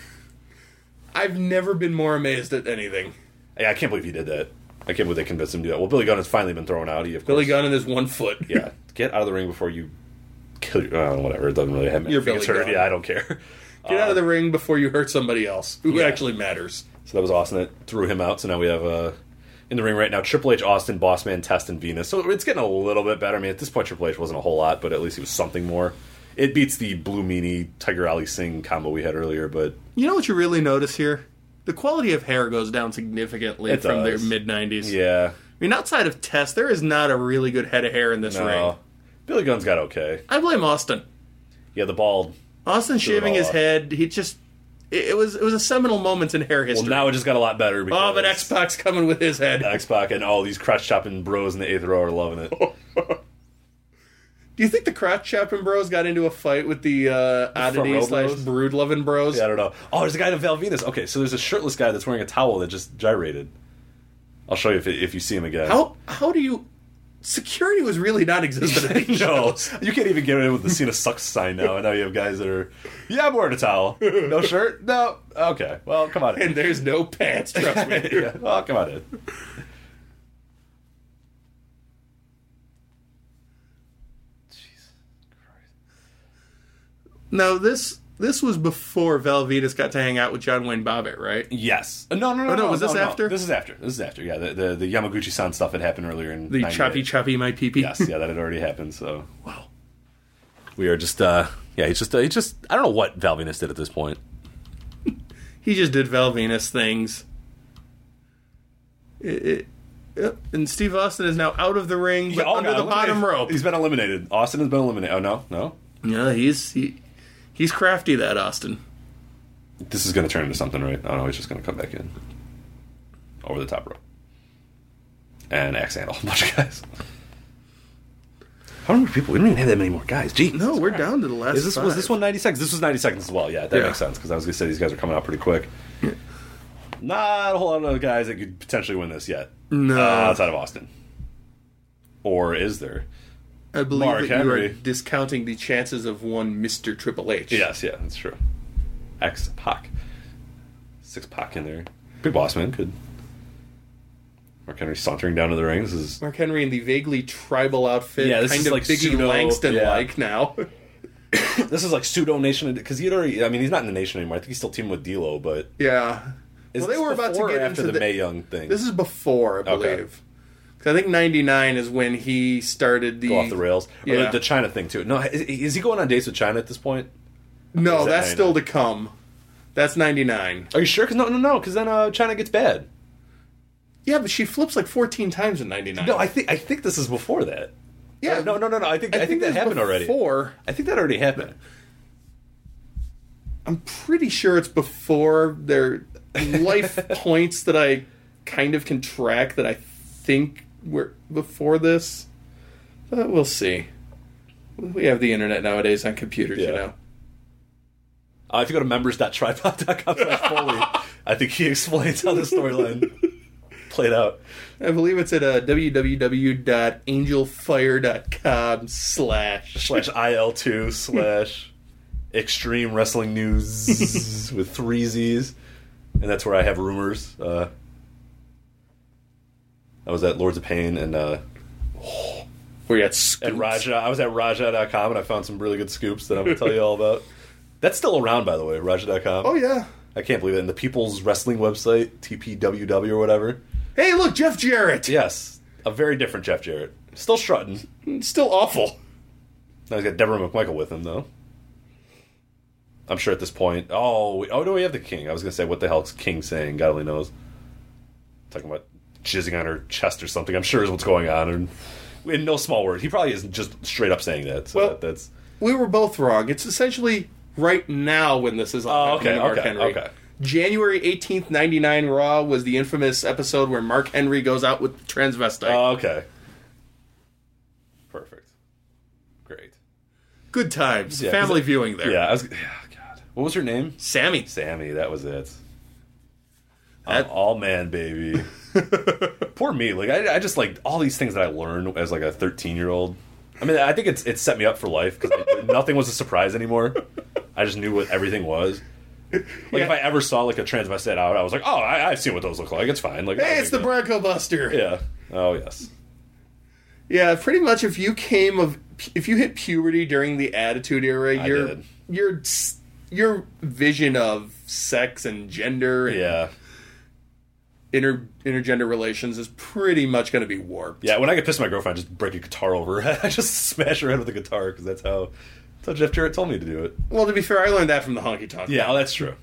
I've never been more amazed at anything. Yeah, I can't believe he did that. I can't believe they convinced him to do that. Well, Billy Gunn has finally been thrown out. Billy Gunn and his 1 foot. Yeah. Get out of the ring before you kill your... whatever. It doesn't really have... You're Billy Gunn. Yeah, I don't care. Get out of the ring before you hurt somebody else who actually matters. So that was awesome. That threw him out. So now we have... in the ring right now, Triple H, Austin, Bossman, Test, and Venus. So it's getting a little bit better. I mean, at this point, Triple H wasn't a whole lot, but at least he was something more. It beats the Blue Meanie, Tiger Ali Singh combo we had earlier, but... You know what you really notice here? The quality of hair goes down significantly from the mid-90s. Yeah. I mean, outside of Test, there is not a really good head of hair in this ring. Billy Gunn's got okay. I blame Austin. Yeah, the bald. Austin shaving his head, he just... It was a seminal moment in hair history. Well, now it just got a lot better. Because but X-Pac's coming with his head. X-Pac and all these crotch-chopping bros in the 8th row are loving it. Do you think the crotch-chopping bros got into a fight with the oddity/brood-loving bros? Yeah, I don't know. Oh, there's a guy in Val Venus. Okay, so there's a shirtless guy that's wearing a towel that just gyrated. I'll show you if you see him again. How do you... Security was really non-existent at these shows. You can't even get in with the Cena sucks sign now. And now you have guys that are, yeah, I'm wearing a towel. No shirt? No? Okay. Well, come on in. And there's no pants, trust me. Yeah. Well, come on in. Jesus Christ. Now, this This was before Val Venis got to hang out with John Wayne Bobbitt, right? Yes. No. Was this after? This is after. Yeah, the Yamaguchi-san stuff had happened earlier in the choppy my pee-pee. Yes, yeah, that had already happened. So wow, we are just he's just I don't know what Val Venis did at this point. He just did Val Venis things. And Steve Austin is now out of the ring, but under the bottom rope. He's been eliminated. Austin has been eliminated. Oh no. Yeah, he's crafty, that Austin. This is going to turn into something, right? Oh no, he's just going to come back in over the top rope and axe handle a bunch of guys. How many people? We don't even have that many more guys. Jeez. No, we're down to the last. Was this one 90 seconds? This was 90 seconds as well. Yeah, that makes sense because I was going to say these guys are coming out pretty quick. Yeah. Not a whole lot of guys that could potentially win this yet. No, outside of Austin. Or is there? I believe Mark that Henry. You are discounting the chances of one Mr. Triple H. Yes, yeah, that's true. X-Pac. 6-Pac in there. Big Boss Man could. Mark Henry sauntering down to the ring. This is Mark Henry in the vaguely tribal outfit. Yeah, this kind is of like Biggie pseudo, Langston-like now. This is like pseudo Nation, because he's not in the Nation anymore. I think he's still teaming with D'Lo, but yeah. Well, they were about to get after into the Mae Young thing. This is before, I believe. Okay. I think 99 is when he started the... Go off the rails. Yeah. Or the China thing, too. No, is he going on dates with China at this point? No, that's still to come. That's 99. Are you sure? Because no, because then China gets bad. Yeah, but she flips like 14 times in 99. No, I think this is before that. Yeah. No. I think that happened already. I think that already happened. I'm pretty sure it's before their life points that I kind of can track that I think were before this. But we'll see. We have the internet nowadays on computers, you know. If you go to members.tripod.com/Foley, I think he explains how the storyline played out. I believe it's at www.angelfire.com/IL2/Extreme Wrestling News with 3 Z's. And that's where I have rumors. I was at Lords of Pain and where you had scoops. And Raja. I was at Raja.com and I found some really good scoops that I'm going to tell you all about. That's still around, by the way, Raja.com. Oh, yeah. I can't believe it. And the People's Wrestling website, TPWW or whatever. Hey, look, Jeff Jarrett. Yes. A very different Jeff Jarrett. Still strutting. Still awful. Now he's got Deborah McMichael with him, though. I'm sure at this point... Oh, no, we have the King. I was going to say, what the hell is King saying? God only knows. Talking about jizzing on her chest or something. I'm sure is what's going on. And in no small word. He probably isn't just straight up saying that. So that's... We were both wrong. It's essentially right now when this is on Mark Henry. Okay. January 18th, 99 Raw was the infamous episode where Mark Henry goes out with the transvestite. Oh, okay. Perfect. Great. Good times. Yeah, family viewing there. Yeah, God. What was her name? Sammy. Sammy, that was it. All man, baby. Poor me. Like I just like all these things that I learned as like a 13-year-old. I mean, I think it's set me up for life because nothing was a surprise anymore. I just knew what everything was. Like if I ever saw like a transvestite out, I was like, oh, I've seen what those look like. It's fine. Like, hey, it's the Bronco Buster. Yeah. Oh yes. Yeah, pretty much. If you hit puberty during the Attitude Era, your vision of sex and gender and intergender relations is pretty much going to be warped. Yeah, when I get pissed at my girlfriend, I just break a guitar over her. I just smash her head with a guitar because that's how Jeff Jarrett told me to do it. Well, to be fair, I learned that from the Honky Tonk. Yeah, that's true.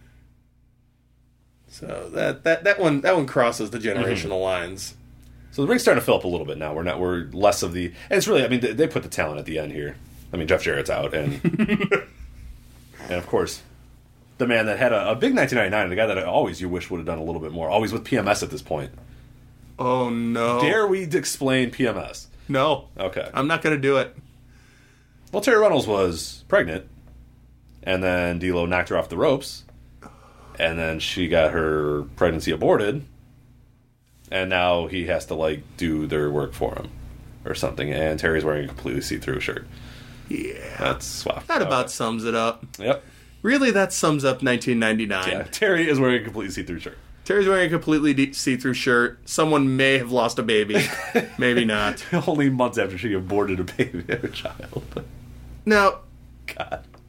So that one crosses the generational lines. So the ring's starting to fill up a little bit now. We're less of the, and it's really, I mean, they put the talent at the end here. I mean, Jeff Jarrett's out, and and of course, the man that had a big 1999, the guy that you wish would have done a little bit more, always with PMS at this point. Oh no! Dare we explain PMS? No. Okay. I'm not going to do it. Well, Terry Runnels was pregnant, and then D'Lo knocked her off the ropes, and then she got her pregnancy aborted, and now he has to, like, do their work for him or something, and Terry's wearing a completely see-through shirt. Yeah. That's swap. That about sums it up. Yep. Really, that sums up 1999. Yeah, Terry is wearing a completely see-through shirt. Terry's wearing a completely see-through shirt. Someone may have lost a baby. Maybe not. Only months after she aborted a baby, a child. Now, God.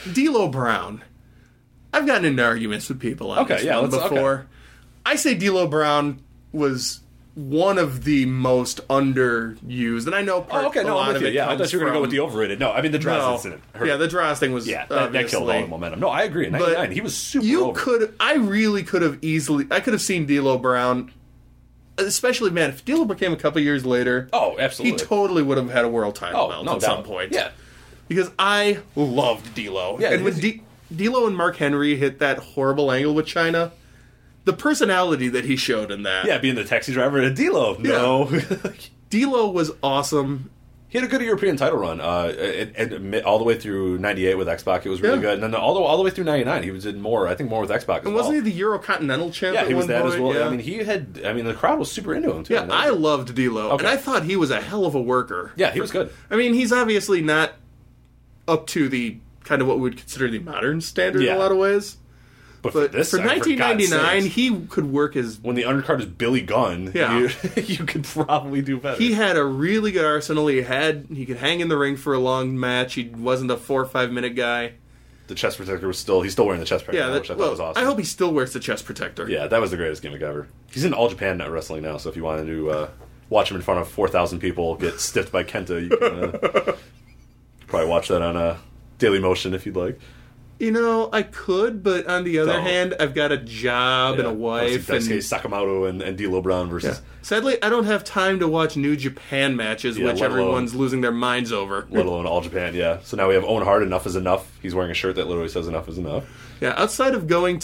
D'Lo Brown. I've gotten into arguments with people on this one before. Okay. I say D'Lo Brown was one of the most underused, and I know a lot of it. Yeah, I thought you were going to go with the overrated. No, I mean the Droz incident. The Droz thing was that killed all the momentum. No, I agree. In '99, he was super over. I really could have seen D'Lo Brown, especially if D'Lo came a couple years later. Oh, absolutely. He totally would have had a world title belt at some point. Yeah, because I loved D'Lo. Yeah, and when D'Lo and Mark Henry hit that horrible angle with China, the personality that he showed in that. Yeah, being the taxi driver and D'Lo. No. Yeah. D'Lo was awesome. He had a good European title run. All the way through 98 with X-Pac, it was really good. And then all the way through 99, he was in more with X-Pac as well. Wasn't he the Eurocontinental champ? Yeah, he was that as well. Yeah. I mean, the crowd was super into him, too. Yeah, I loved D'Lo. Okay. And I thought he was a hell of a worker. Yeah, he was good. I mean, he's obviously not up to the kind of what we would consider the modern standard in a lot of ways. But for 1999, he could work his... When the undercard is Billy Gunn, you could probably do better. He had a really good arsenal. He could hang in the ring for a long match. He wasn't a 4 or 5 minute guy. The chest protector he's still wearing the chest protector, which I thought was awesome. I hope he still wears the chest protector. Yeah, that was the greatest gimmick ever. He's in All Japan Wrestling now, so if you wanted to watch him in front of 4,000 people get stiffed by Kenta, you can probably watch that on Daily Motion if you'd like. I could, but on the other hand, I've got a job and a wife. Daisuke Sakamoto and D'Lo Brown versus... Yeah. Sadly, I don't have time to watch New Japan matches, which everyone's losing their minds over. Let alone All Japan, yeah. So now we have Owen Hart, Enough is Enough. He's wearing a shirt that literally says Enough is Enough. Yeah, outside of going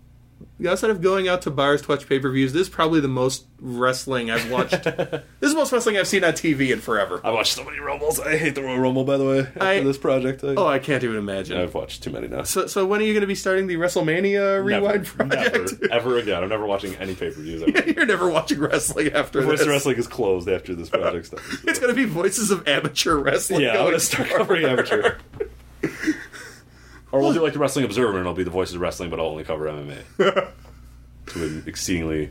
out to bars to watch pay-per-views, this is probably the most wrestling I've watched. This is the most wrestling I've seen on TV in forever. I watched so many Rumbles. I hate the Royal Rumble, by the way, after this project. I can't even imagine. I've watched too many now. So when are you going to be starting the WrestleMania Rewind project? Never, ever again. I'm never watching any pay-per-views ever. You're never watching wrestling after this. Voice Wrestling is closed after this project starts. So. It's going to be Voices of Amateur Wrestling. Yeah, I'm going to start covering amateur. Or we'll do like the Wrestling Observer, and it'll be the Voices of Wrestling, but I'll only cover MMA. To an exceedingly...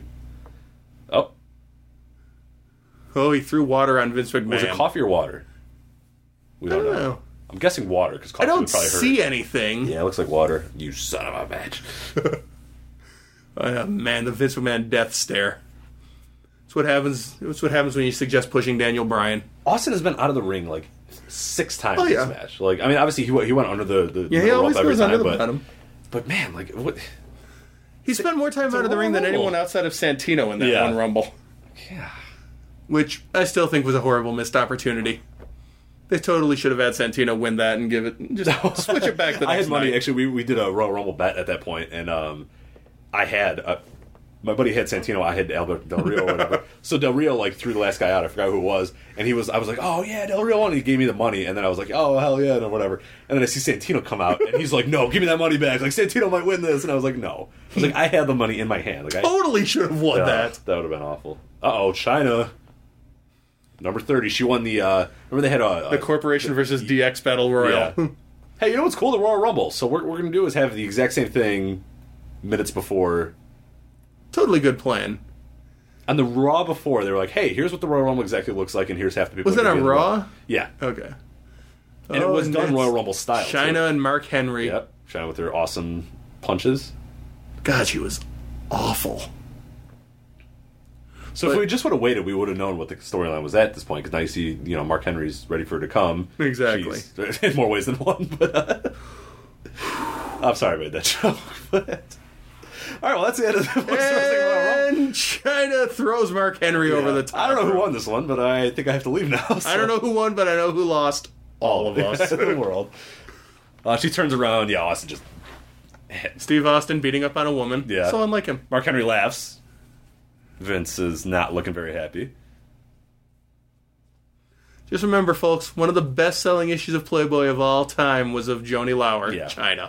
Oh, he threw water on Vince McMahon. Was it coffee or water? We don't know. I'm guessing water, because coffee would probably hurt. I don't see anything. Yeah, it looks like water. You son of a bitch. Man, the Vince McMahon death stare. It's what happens when you suggest pushing Daniel Bryan. Austin has been out of the ring, 6 times this match. Obviously, he went under the he always goes under the bottom. But, man, what... He spent more time out of the ring than anyone outside of Santino in that one Rumble. Yeah. Which I still think was a horrible missed opportunity. They totally should have had Santino win that and switch it back the next I had money. night. Actually, we did a Royal Rumble bet at that point, and I had... my buddy had Santino, I had Albert Del Rio or whatever. So Del Rio, threw the last guy out. I forgot who it was. And I was like, oh, yeah, Del Rio won. And he gave me the money. And then I was like, oh, hell yeah, and whatever. And then I see Santino come out. And he's like, no, give me that money back. Santino might win this. And I was like, no. I was like, I had the money in my hand. I totally should have won that. That would have been awful. Uh-oh, China. Number 30. She won the, remember they had the Corporation versus DX Battle Royal. Yeah. Hey, you know what's cool? The Royal Rumble. So what we're going to do is have the exact same thing minutes before... Totally good plan. On the Raw before, they were like, hey, here's what the Royal Rumble exactly looks like, and here's half the people... Was that on Raw? Yeah. Okay. And it was done Royal Rumble style. Chyna and Mark Henry. Yep. Chyna with her awesome punches. God, she was awful. So if we just would have waited, we would have known what the storyline was at this point, because now you see, Mark Henry's ready for her to come. Exactly. In more ways than one, but... I'm sorry I made that joke, but... All right, well, that's the end of the And Chyna throws Mark Henry over the top. I don't know who won this one, but I think I have to leave now. So. I don't know who won, but I know who lost. All of us in the world. She turns around. Yeah, Austin just... Steve Austin beating up on a woman. Yeah. So unlike him. Mark Henry laughs. Vince is not looking very happy. Just remember, folks, one of the best-selling issues of Playboy of all time was of Joni Lauer, Chyna.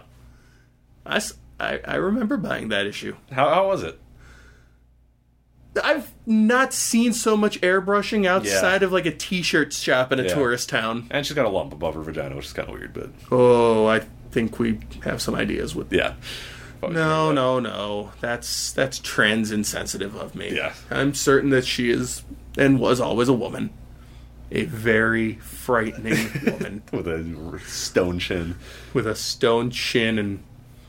I remember buying that issue. How was it? I've not seen so much airbrushing outside of a t-shirt shop in a tourist town. And she's got a lump above her vagina, which is kind of weird, but... Oh, I think we have some ideas with... Yeah. No. That's trans insensitive of me. Yeah. I'm certain that she is and was always a woman. A very frightening woman. With a stone chin. With a stone chin and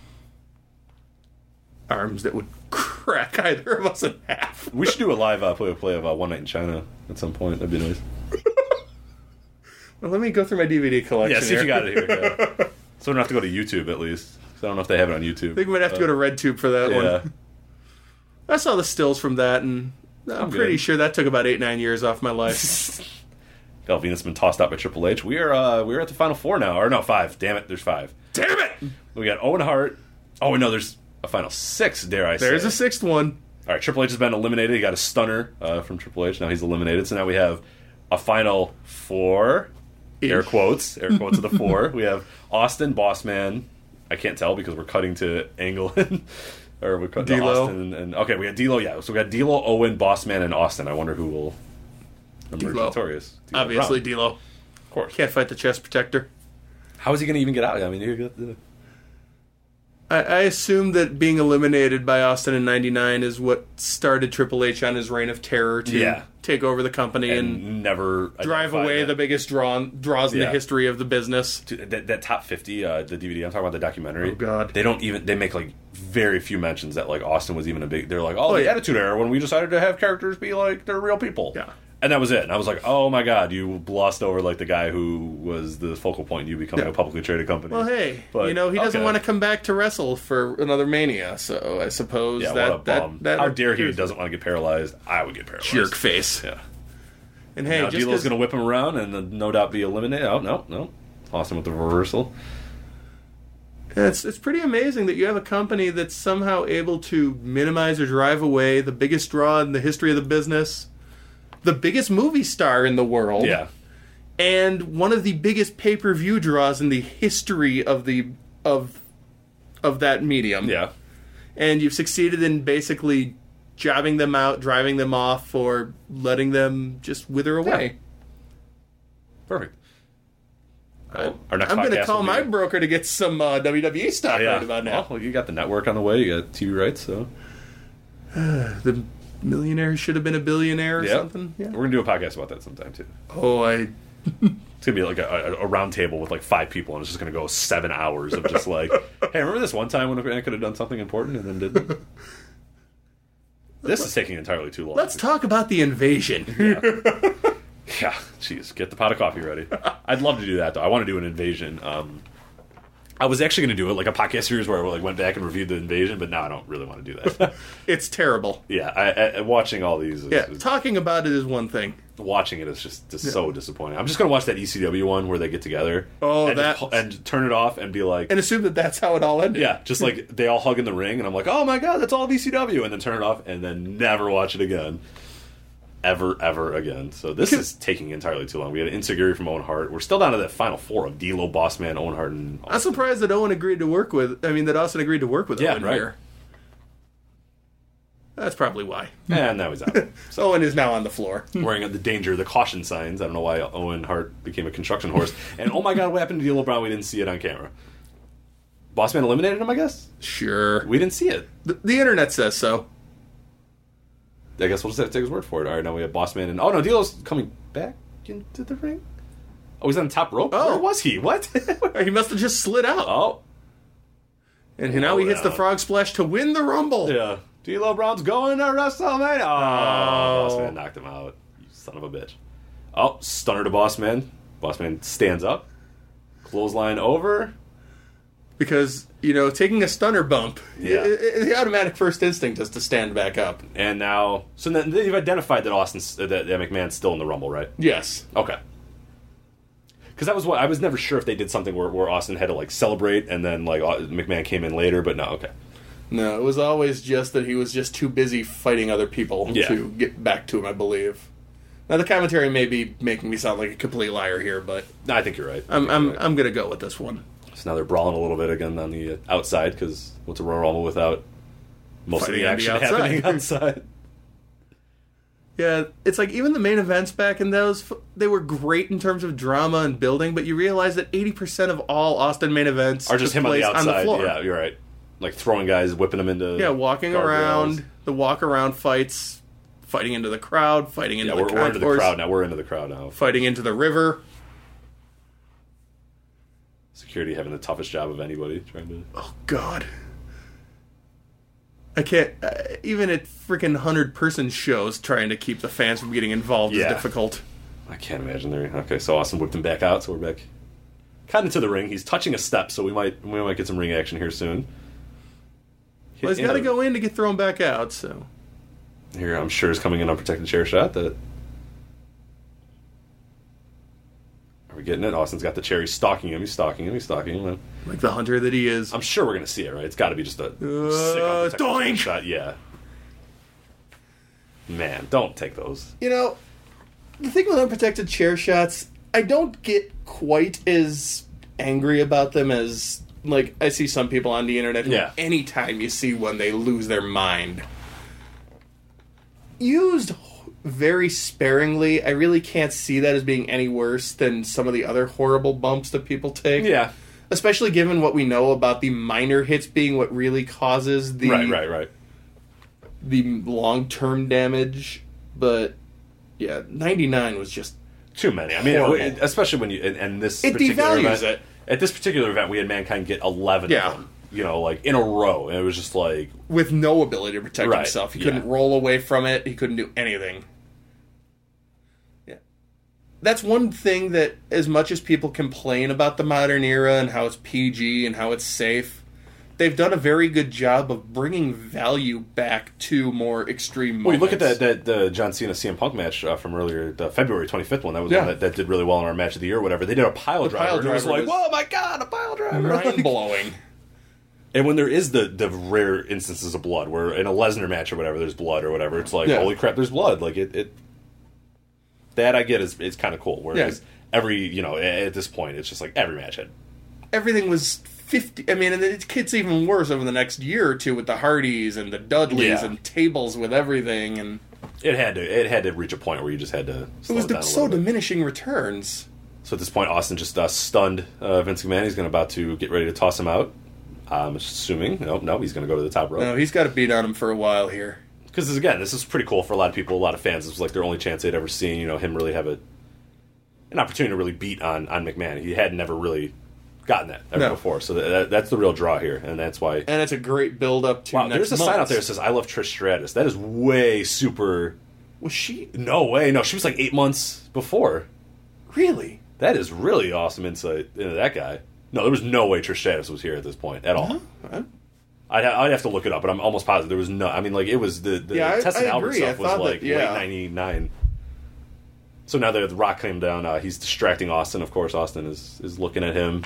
arms that would crack either of us in half. We should do a live play of One Night in China at some point. That'd be nice. Well, let me go through my DVD collection. Yeah, see if you got it here. Yeah. So we don't have to go to YouTube, at least. So I don't know if they have it on YouTube. I think we might have to go to RedTube for that one. I saw the stills from that, and I'm pretty sure that took about 8-9 years off my life. Val Venus has been tossed out by Triple H. We're at the final 4 now. Or no, 5. Damn it, there's 5. Damn it! We got Owen Hart. Oh, no, there's a final 6, dare I say. There's a 6th one. All right, Triple H has been eliminated. He got a stunner from Triple H. Now he's eliminated. So now we have a final 4. Air quotes of the 4. We have Austin, Bossman. I can't tell because we're cutting to Angle or we're cutting to Austin and okay, we got D'Lo. Yeah, so we got D'Lo, Owen, Bossman, and Austin. I wonder who will emerge victorious. D'Lo obviously, Brown. D'Lo. Of course, can't fight the chest protector. How is he going to even get out? I mean, I assume that being eliminated by Austin in '99 is what started Triple H on his reign of terror to take over the company and never drive away the biggest draws in the history of the business. Dude, that top 50, the DVD, I'm talking about the documentary. Oh God, they make like very few mentions that like Austin was even a big. They're like, the Attitude Era when we decided to have characters be like they're real people. Yeah. And that was it. And I was like, oh my God, you glossed over like the guy who was the focal point in you becoming a publicly traded company. Well, hey, he doesn't want to come back to wrestle for another Mania, so I suppose what a bum. How dare he doesn't want to get paralyzed? I would get paralyzed. Jerk face. Yeah. And hey, now D'Lo's going to whip him around and no doubt be eliminated. Oh, no. Austin with the reversal. It's pretty amazing that you have a company that's somehow able to minimize or drive away the biggest draw in the history of the business, the biggest movie star in the world, and one of the biggest pay-per-view draws in the history of that medium. Yeah. And you've succeeded in basically jobbing them out, driving them off, or letting them just wither away. Yeah. Perfect. Our next I'm going to call my broker to get some WWE stock right about now. Well, you got the network on the way. You got TV rights, so... The millionaire should have been a billionaire or something. Yeah. We're going to do a podcast about that sometime, too. Oh, It's going to be like a round table with like 5 people, and it's just going to go 7 hours of just like, hey, remember this one time when I could have done something important and then didn't? This is taking entirely too long. Let's talk about the invasion. Yeah, jeez, get the pot of coffee ready. I'd love to do that, though. I want to do an invasion. I was actually going to do it, like a podcast series where I like went back and reviewed the invasion, but now I don't really want to do that. It's terrible. Yeah, I watching all these. Talking about it is one thing. Watching it is just so disappointing. I'm just going to watch that ECW one where they get together. Oh, and turn it off and be like... And assume that that's how it all ended. Yeah, just like they all hug in the ring, and I'm like, oh my God, that's all ECW, and then turn it off, and then never watch it again. Ever again. So this is taking entirely too long. We had an insecurity from Owen Hart. We're still down to that final 4 of D'Lo, Bossman, Owen Hart, and Austin. I'm surprised that Austin agreed to work with Owen here. That's probably why. And now he's out. So Owen is now on the floor. Wearing the caution signs. I don't know why Owen Hart became a construction horse. And oh my God, what happened to D'Lo Brown? We didn't see it on camera. Bossman eliminated him, I guess? Sure. We didn't see it. The internet says so. I guess we'll just have to take his word for it. All right, now we have Bossman and... Oh, no, D'Lo's coming back into the ring? Oh, he's on the top rope? Oh. Where was he? What? He must have just slid out. Oh. And now he hits the frog splash to win the Rumble. Yeah. D'Lo Brown's going to WrestleMania. Oh, Bossman knocked him out. You son of a bitch. Oh, stunner to Bossman. Bossman stands up. Clothesline over. Because, taking a stunner bump, the automatic first instinct is to stand back up. And now... So then you've identified that that McMahon's still in the Rumble, right? Yes. Okay. Because that was what... I was never sure if they did something where Austin had to, like, celebrate, and then, like, McMahon came in later, but no, okay. No, it was always just that he was just too busy fighting other people to get back to him, I believe. Now, the commentary may be making me sound like a complete liar here, but... No, I think you're right. I'm going to go with this one. So now they're brawling a little bit again on the outside, because what's a Royal Rumble without most of the action happening outside? Yeah, it's like even the main events back in those, they were great in terms of drama and building, but you realize that 80% of all Austin main events are just him on the outside. On the floor. Yeah, you're right. Like throwing guys, whipping them into... Yeah, walking around, the walk-around fights, fighting into the crowd, fighting into the we're into the crowd now. We're into the crowd now. Fighting into the river. Security having the toughest job of anybody trying to. Oh God. I can't. Even at freaking 100-person shows, trying to keep the fans from getting involved is difficult. I can't imagine there. Okay, so Austin whipped him back out, so we're back kind of into the ring. He's touching a step, so we might get some ring action here soon. Well, he's got to go in to get thrown back out. So here, I'm sure is coming in unprotected chair shot. That are we getting it? Austin's got the chair. He's stalking him. He's stalking him. Like the hunter that he is. I'm sure we're gonna see it, right? It's got to be just a sick unprotected chair shot. Yeah. Man, don't take those. You know, the thing with unprotected chair shots, I don't get quite as angry about them as, like, I see some people on the internet who anytime you see one, they lose their mind. Used very sparingly, I really can't see that as being any worse than some of the other horrible bumps that people take. Yeah. Especially given what we know about the minor hits being what really causes the... Right. The long-term damage, but yeah, 99 was just too many. I mean, especially when you and this it particular devalues event, it. At this particular event, we had Mankind get 11 of them, you know, like in a row, and it was just like with no ability to protect himself. He couldn't roll away from it. He couldn't do anything. Yeah, that's one thing that, as much as people complain about the modern era and how it's PG and how it's safe, they've done a very good job of bringing value back to more extreme moments. Well, you look at the John Cena CM Punk match from earlier, the February 25th one. That was one that did really well in our match of the year or whatever. They did a pile driver. And it was like, whoa, my God, a pile driver. Mind-blowing. And when there is the rare instances of blood, where in a Lesnar match or whatever, there's blood or whatever, it's like, holy crap, there's blood. Like, that I get is kind of cool. Whereas every, you know, at this point, it's just like every match had... Everything was... 50. I mean, and it gets even worse over the next year or two with the Hardys and the Dudleys and tables with everything, and it had to reach a point where you just had to. Slow it was so diminishing returns. So at this point, Austin just stunned Vince McMahon. He's about to get ready to toss him out. I'm assuming no, he's going to go to the top rope. No, he's got to beat on him for a while here. Because again, this is pretty cool for a lot of people, a lot of fans. This was like their only chance they'd ever seen. You know, him really have an opportunity to really beat on McMahon. He had never really gotten that ever before, so that's the real draw here, and that's why. And it's a great build up to. Wow, there's a sign out there that says "I love Trish Stratus." That is way super. Was she? No way, no. She was like 8 months before. Really? That is really awesome insight into that guy. No, there was no way Trish Stratus was here at this point at all. I'd have to look it up, but I'm almost positive there was no. I mean, like it was the Tessa Albert stuff was like late '99. So now that The Rock came down, he's distracting Austin. Of course, Austin is looking at him.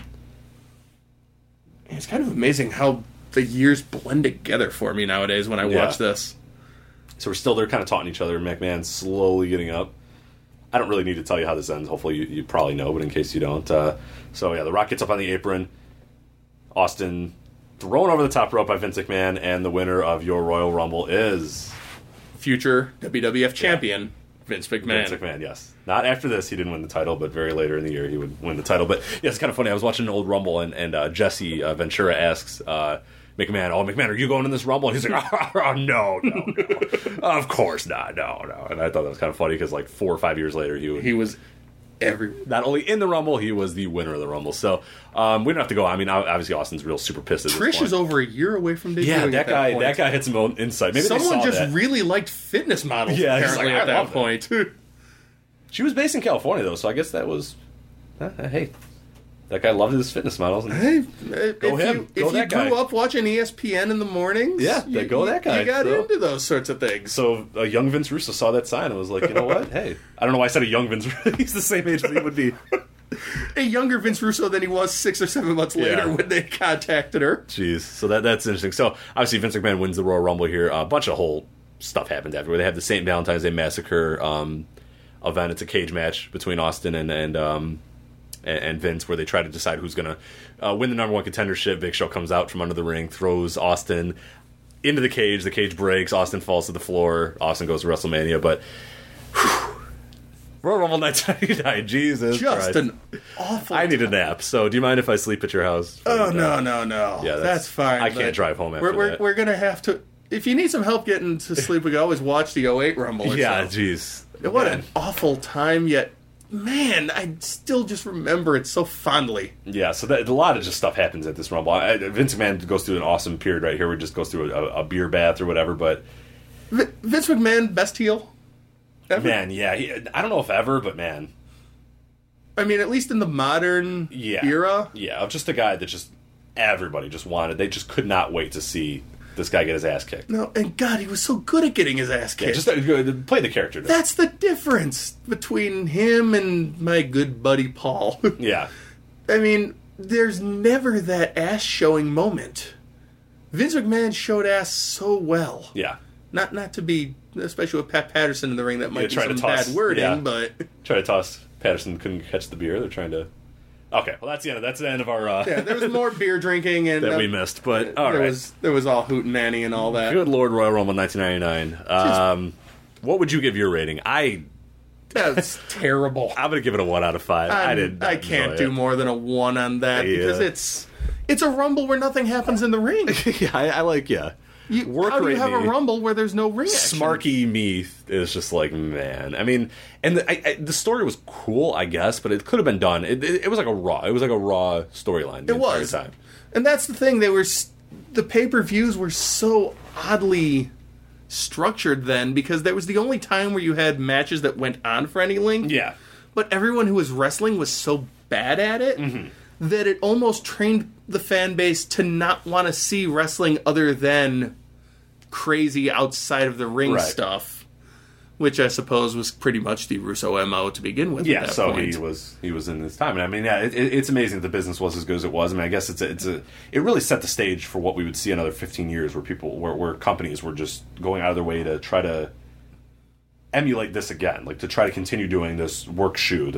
It's kind of amazing how the years blend together for me nowadays when I watch this. So we're still there kind of taunting each other. McMahon slowly getting up. I don't really need to tell you how this ends. Hopefully you probably know, but in case you don't. The Rock gets up on the apron. Austin thrown over the top rope by Vince McMahon, and the winner of your Royal Rumble is... future WWF champion, Vince McMahon. Vince McMahon, yes. Not after this, he didn't win the title, but very later in the year he would win the title. But yeah, it's kind of funny. I was watching an old Rumble, and Jesse Ventura asks McMahon, "Oh, McMahon, are you going in this Rumble?" And he's like, "Oh, no, of course not, no." And I thought that was kind of funny because like 4 or 5 years later, he was not only in the Rumble, he was the winner of the Rumble. So we don't have to go. I mean, obviously Austin's real super pissed at this point. Trish is over a year away from debuting. Yeah, that guy had some own insight. Maybe someone just really liked fitness models. Yeah, apparently at that point. She was based in California though, so I guess that was hey. That guy loved his fitness models. Hey, if you grew up watching ESPN in the mornings, go that guy. You got into those sorts of things. So a young Vince Russo saw that sign and was like, you know what? Hey, I don't know why I said a young Vince Russo. He's the same age that he would be. A younger Vince Russo than he was 6 or 7 months later when they contacted her. Jeez. So that's interesting. So obviously Vince McMahon wins the Royal Rumble here. A bunch of whole stuff happened everywhere. They have the St. Valentine's Day Massacre event. It's a cage match between Austin and Vince, where they try to decide who's going to win the number one contendership. Big Show comes out from under the ring, throws Austin into the cage. The cage breaks. Austin falls to the floor. Austin goes to WrestleMania. But Royal Rumble 1999, Jesus Just Christ. An awful I need a nap. So do you mind if I sleep at your house? No. Yeah, that's fine. I can't drive home after that. We're going to have to... if you need some help getting to sleep, we can always watch the 08 Rumble. Yeah, jeez. What an awful time, yet, man, I still just remember it so fondly. Yeah, so a lot of just stuff happens at this Rumble. Vince McMahon goes through an awesome period right here where he just goes through a beer bath or whatever, but... Vince McMahon, best heel ever? Man, yeah. I don't know if ever, but man. I mean, at least in the modern era. Yeah, just a guy that just everybody just wanted. They just could not wait to see this guy get his ass kicked. No, and God, he was so good at getting his ass kicked. Yeah, just play the character. That's the difference between him and my good buddy Paul. Yeah. I mean, there's never that ass-showing moment. Vince McMahon showed ass so well. Yeah. Not to be, especially with Pat Patterson in the ring, that might be some bad wording, but... Try to toss. Patterson couldn't catch the beer. They're trying to... Okay, well, that's the end of our... Yeah, there was more beer drinking and... that we missed, but all right. There was all hootenanny and all that. Good Lord, Royal Rumble 1999. What would you give your rating? That's terrible. I'm going to give it a 1 out of 5. I can't do more than a 1 on that because it's a Rumble where nothing happens in the ring. I like, yeah. How do you have a Rumble where there's no ring action? Smarky me is just like, man. I mean, and the story was cool, I guess, but it could have been done. It was like a Raw. It was like a Raw storyline the entire time. And that's the thing. The pay-per-views were so oddly structured then because that was the only time where you had matches that went on for any length. Yeah. But everyone who was wrestling was so bad at it that it almost trained the fan base to not want to see wrestling other than crazy outside of the ring stuff, which I suppose was pretty much the Russo MO to begin with. Yeah, so point. he was in his time, and I mean, yeah, it's amazing that the business was as good as it was. I mean, I guess it really set the stage for what we would see another 15 years, where companies were just going out of their way to try to emulate this again, like to try to continue doing this work shoe,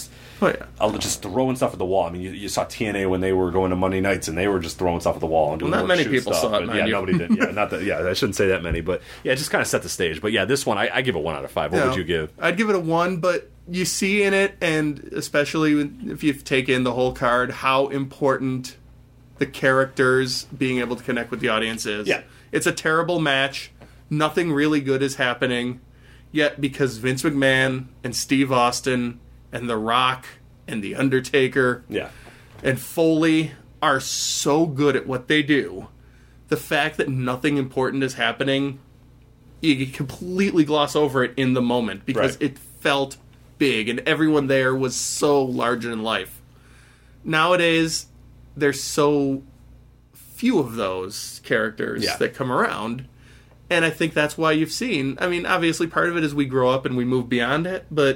just throwing stuff at the wall. I mean, you saw TNA when they were going to Monday nights, and they were just throwing stuff at the wall and doing not many people stuff. saw it. Yeah, nobody did. Yeah, not that. Yeah, I shouldn't say that many, but yeah, it just kind of set the stage. But yeah, this one I give it 1 out of 5. What would you give? I'd give it a 1, but you see in it, and especially if you take in the whole card, how important the characters being able to connect with the audience is. Yeah, it's a terrible match. Nothing really good is happening. Yet, because Vince McMahon and Steve Austin and The Rock and The Undertaker and Foley are so good at what they do, the fact that nothing important is happening, you completely gloss over it in the moment because it felt big and everyone there was so larger than life. Nowadays, there's so few of those characters that come around. And I think that's why you've seen... I mean, obviously, part of it is we grow up and we move beyond it, but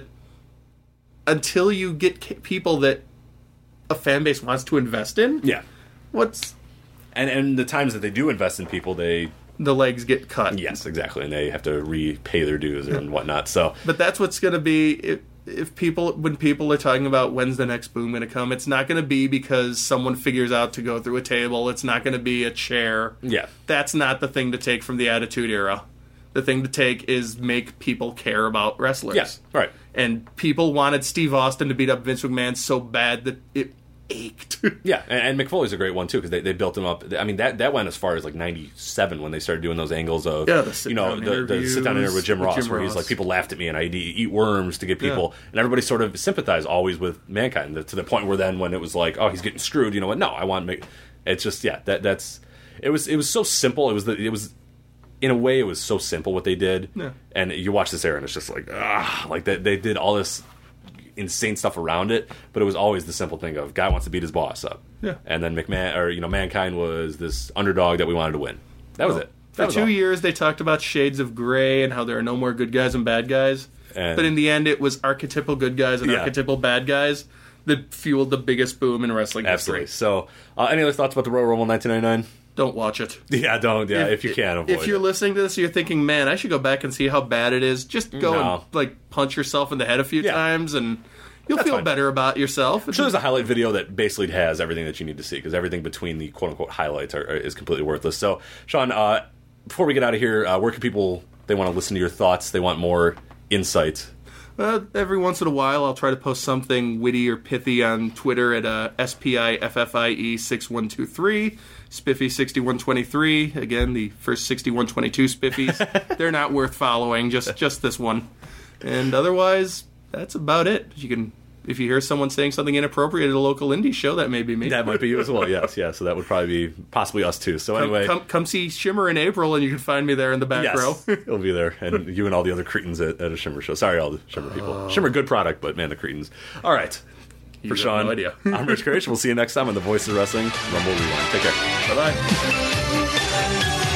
until you get people that a fan base wants to invest in... Yeah. What's... And the times that they do invest in people, the legs get cut. Yes, exactly. And they have to repay their dues and whatnot, so... But that's what's going to be... When people are talking about when's the next boom going to come, it's not going to be because someone figures out to go through a table. It's not going to be a chair. Yeah. That's not the thing to take from the Attitude Era. The thing to take is make people care about wrestlers. Yes, right. And people wanted Steve Austin to beat up Vince McMahon so bad that it ached. Yeah, and Mick Foley's a great one too because they built him up. I mean that went as far as like '97 when they started doing those angles of the sit down interview with Jim Ross where he's like, people laughed at me and I eat worms to get people, and everybody sort of sympathized always with Mankind to the point where then when it was like, oh, he's getting screwed, you know what? No, I want to make. It's just that's it was so simple. It was in a way it was so simple what they did, and you watch this era and it's just like they did all this insane stuff around it, but it was always the simple thing of guy wants to beat his boss up. Yeah. And then Mankind was this underdog that we wanted to win. That was it. For 2 years they talked about shades of gray and how there are no more good guys and bad guys. But in the end it was archetypal good guys and archetypal bad guys that fueled the biggest boom in wrestling history. Absolutely. So, any other thoughts about the Royal Rumble 1999? Don't watch it. Yeah, don't. Yeah, if you can, avoid it. If you're listening to this and you're thinking, man, I should go back and see how bad it is, just go and punch yourself in the head a few times and you'll feel better about yourself. I'm sure there's a highlight video that basically has everything that you need to see because everything between the quote-unquote highlights is completely worthless. So, Sean, before we get out of here, where can people, they want to listen to your thoughts, they want more insight? Every once in a while, I'll try to post something witty or pithy on Twitter at SPIFFIE6123, Spiffy6123. Again, the first 6122 Spiffies. They're not worth following, just this one. And otherwise, that's about it. You can... If you hear someone saying something inappropriate at a local indie show, that may be me. That might be you as well, yes. Yeah, so that would probably be possibly us too. So anyway... Come see Shimmer in April, and you can find me there in the back row. You'll be there. And you and all the other cretins at a Shimmer show. Sorry, all the Shimmer people. Shimmer, good product, but man, the cretins. All right. For Sean, no idea. I'm Rich Kirsch. We'll see you next time on The Voice of Wrestling Rumble Rewind. Take care. Bye-bye.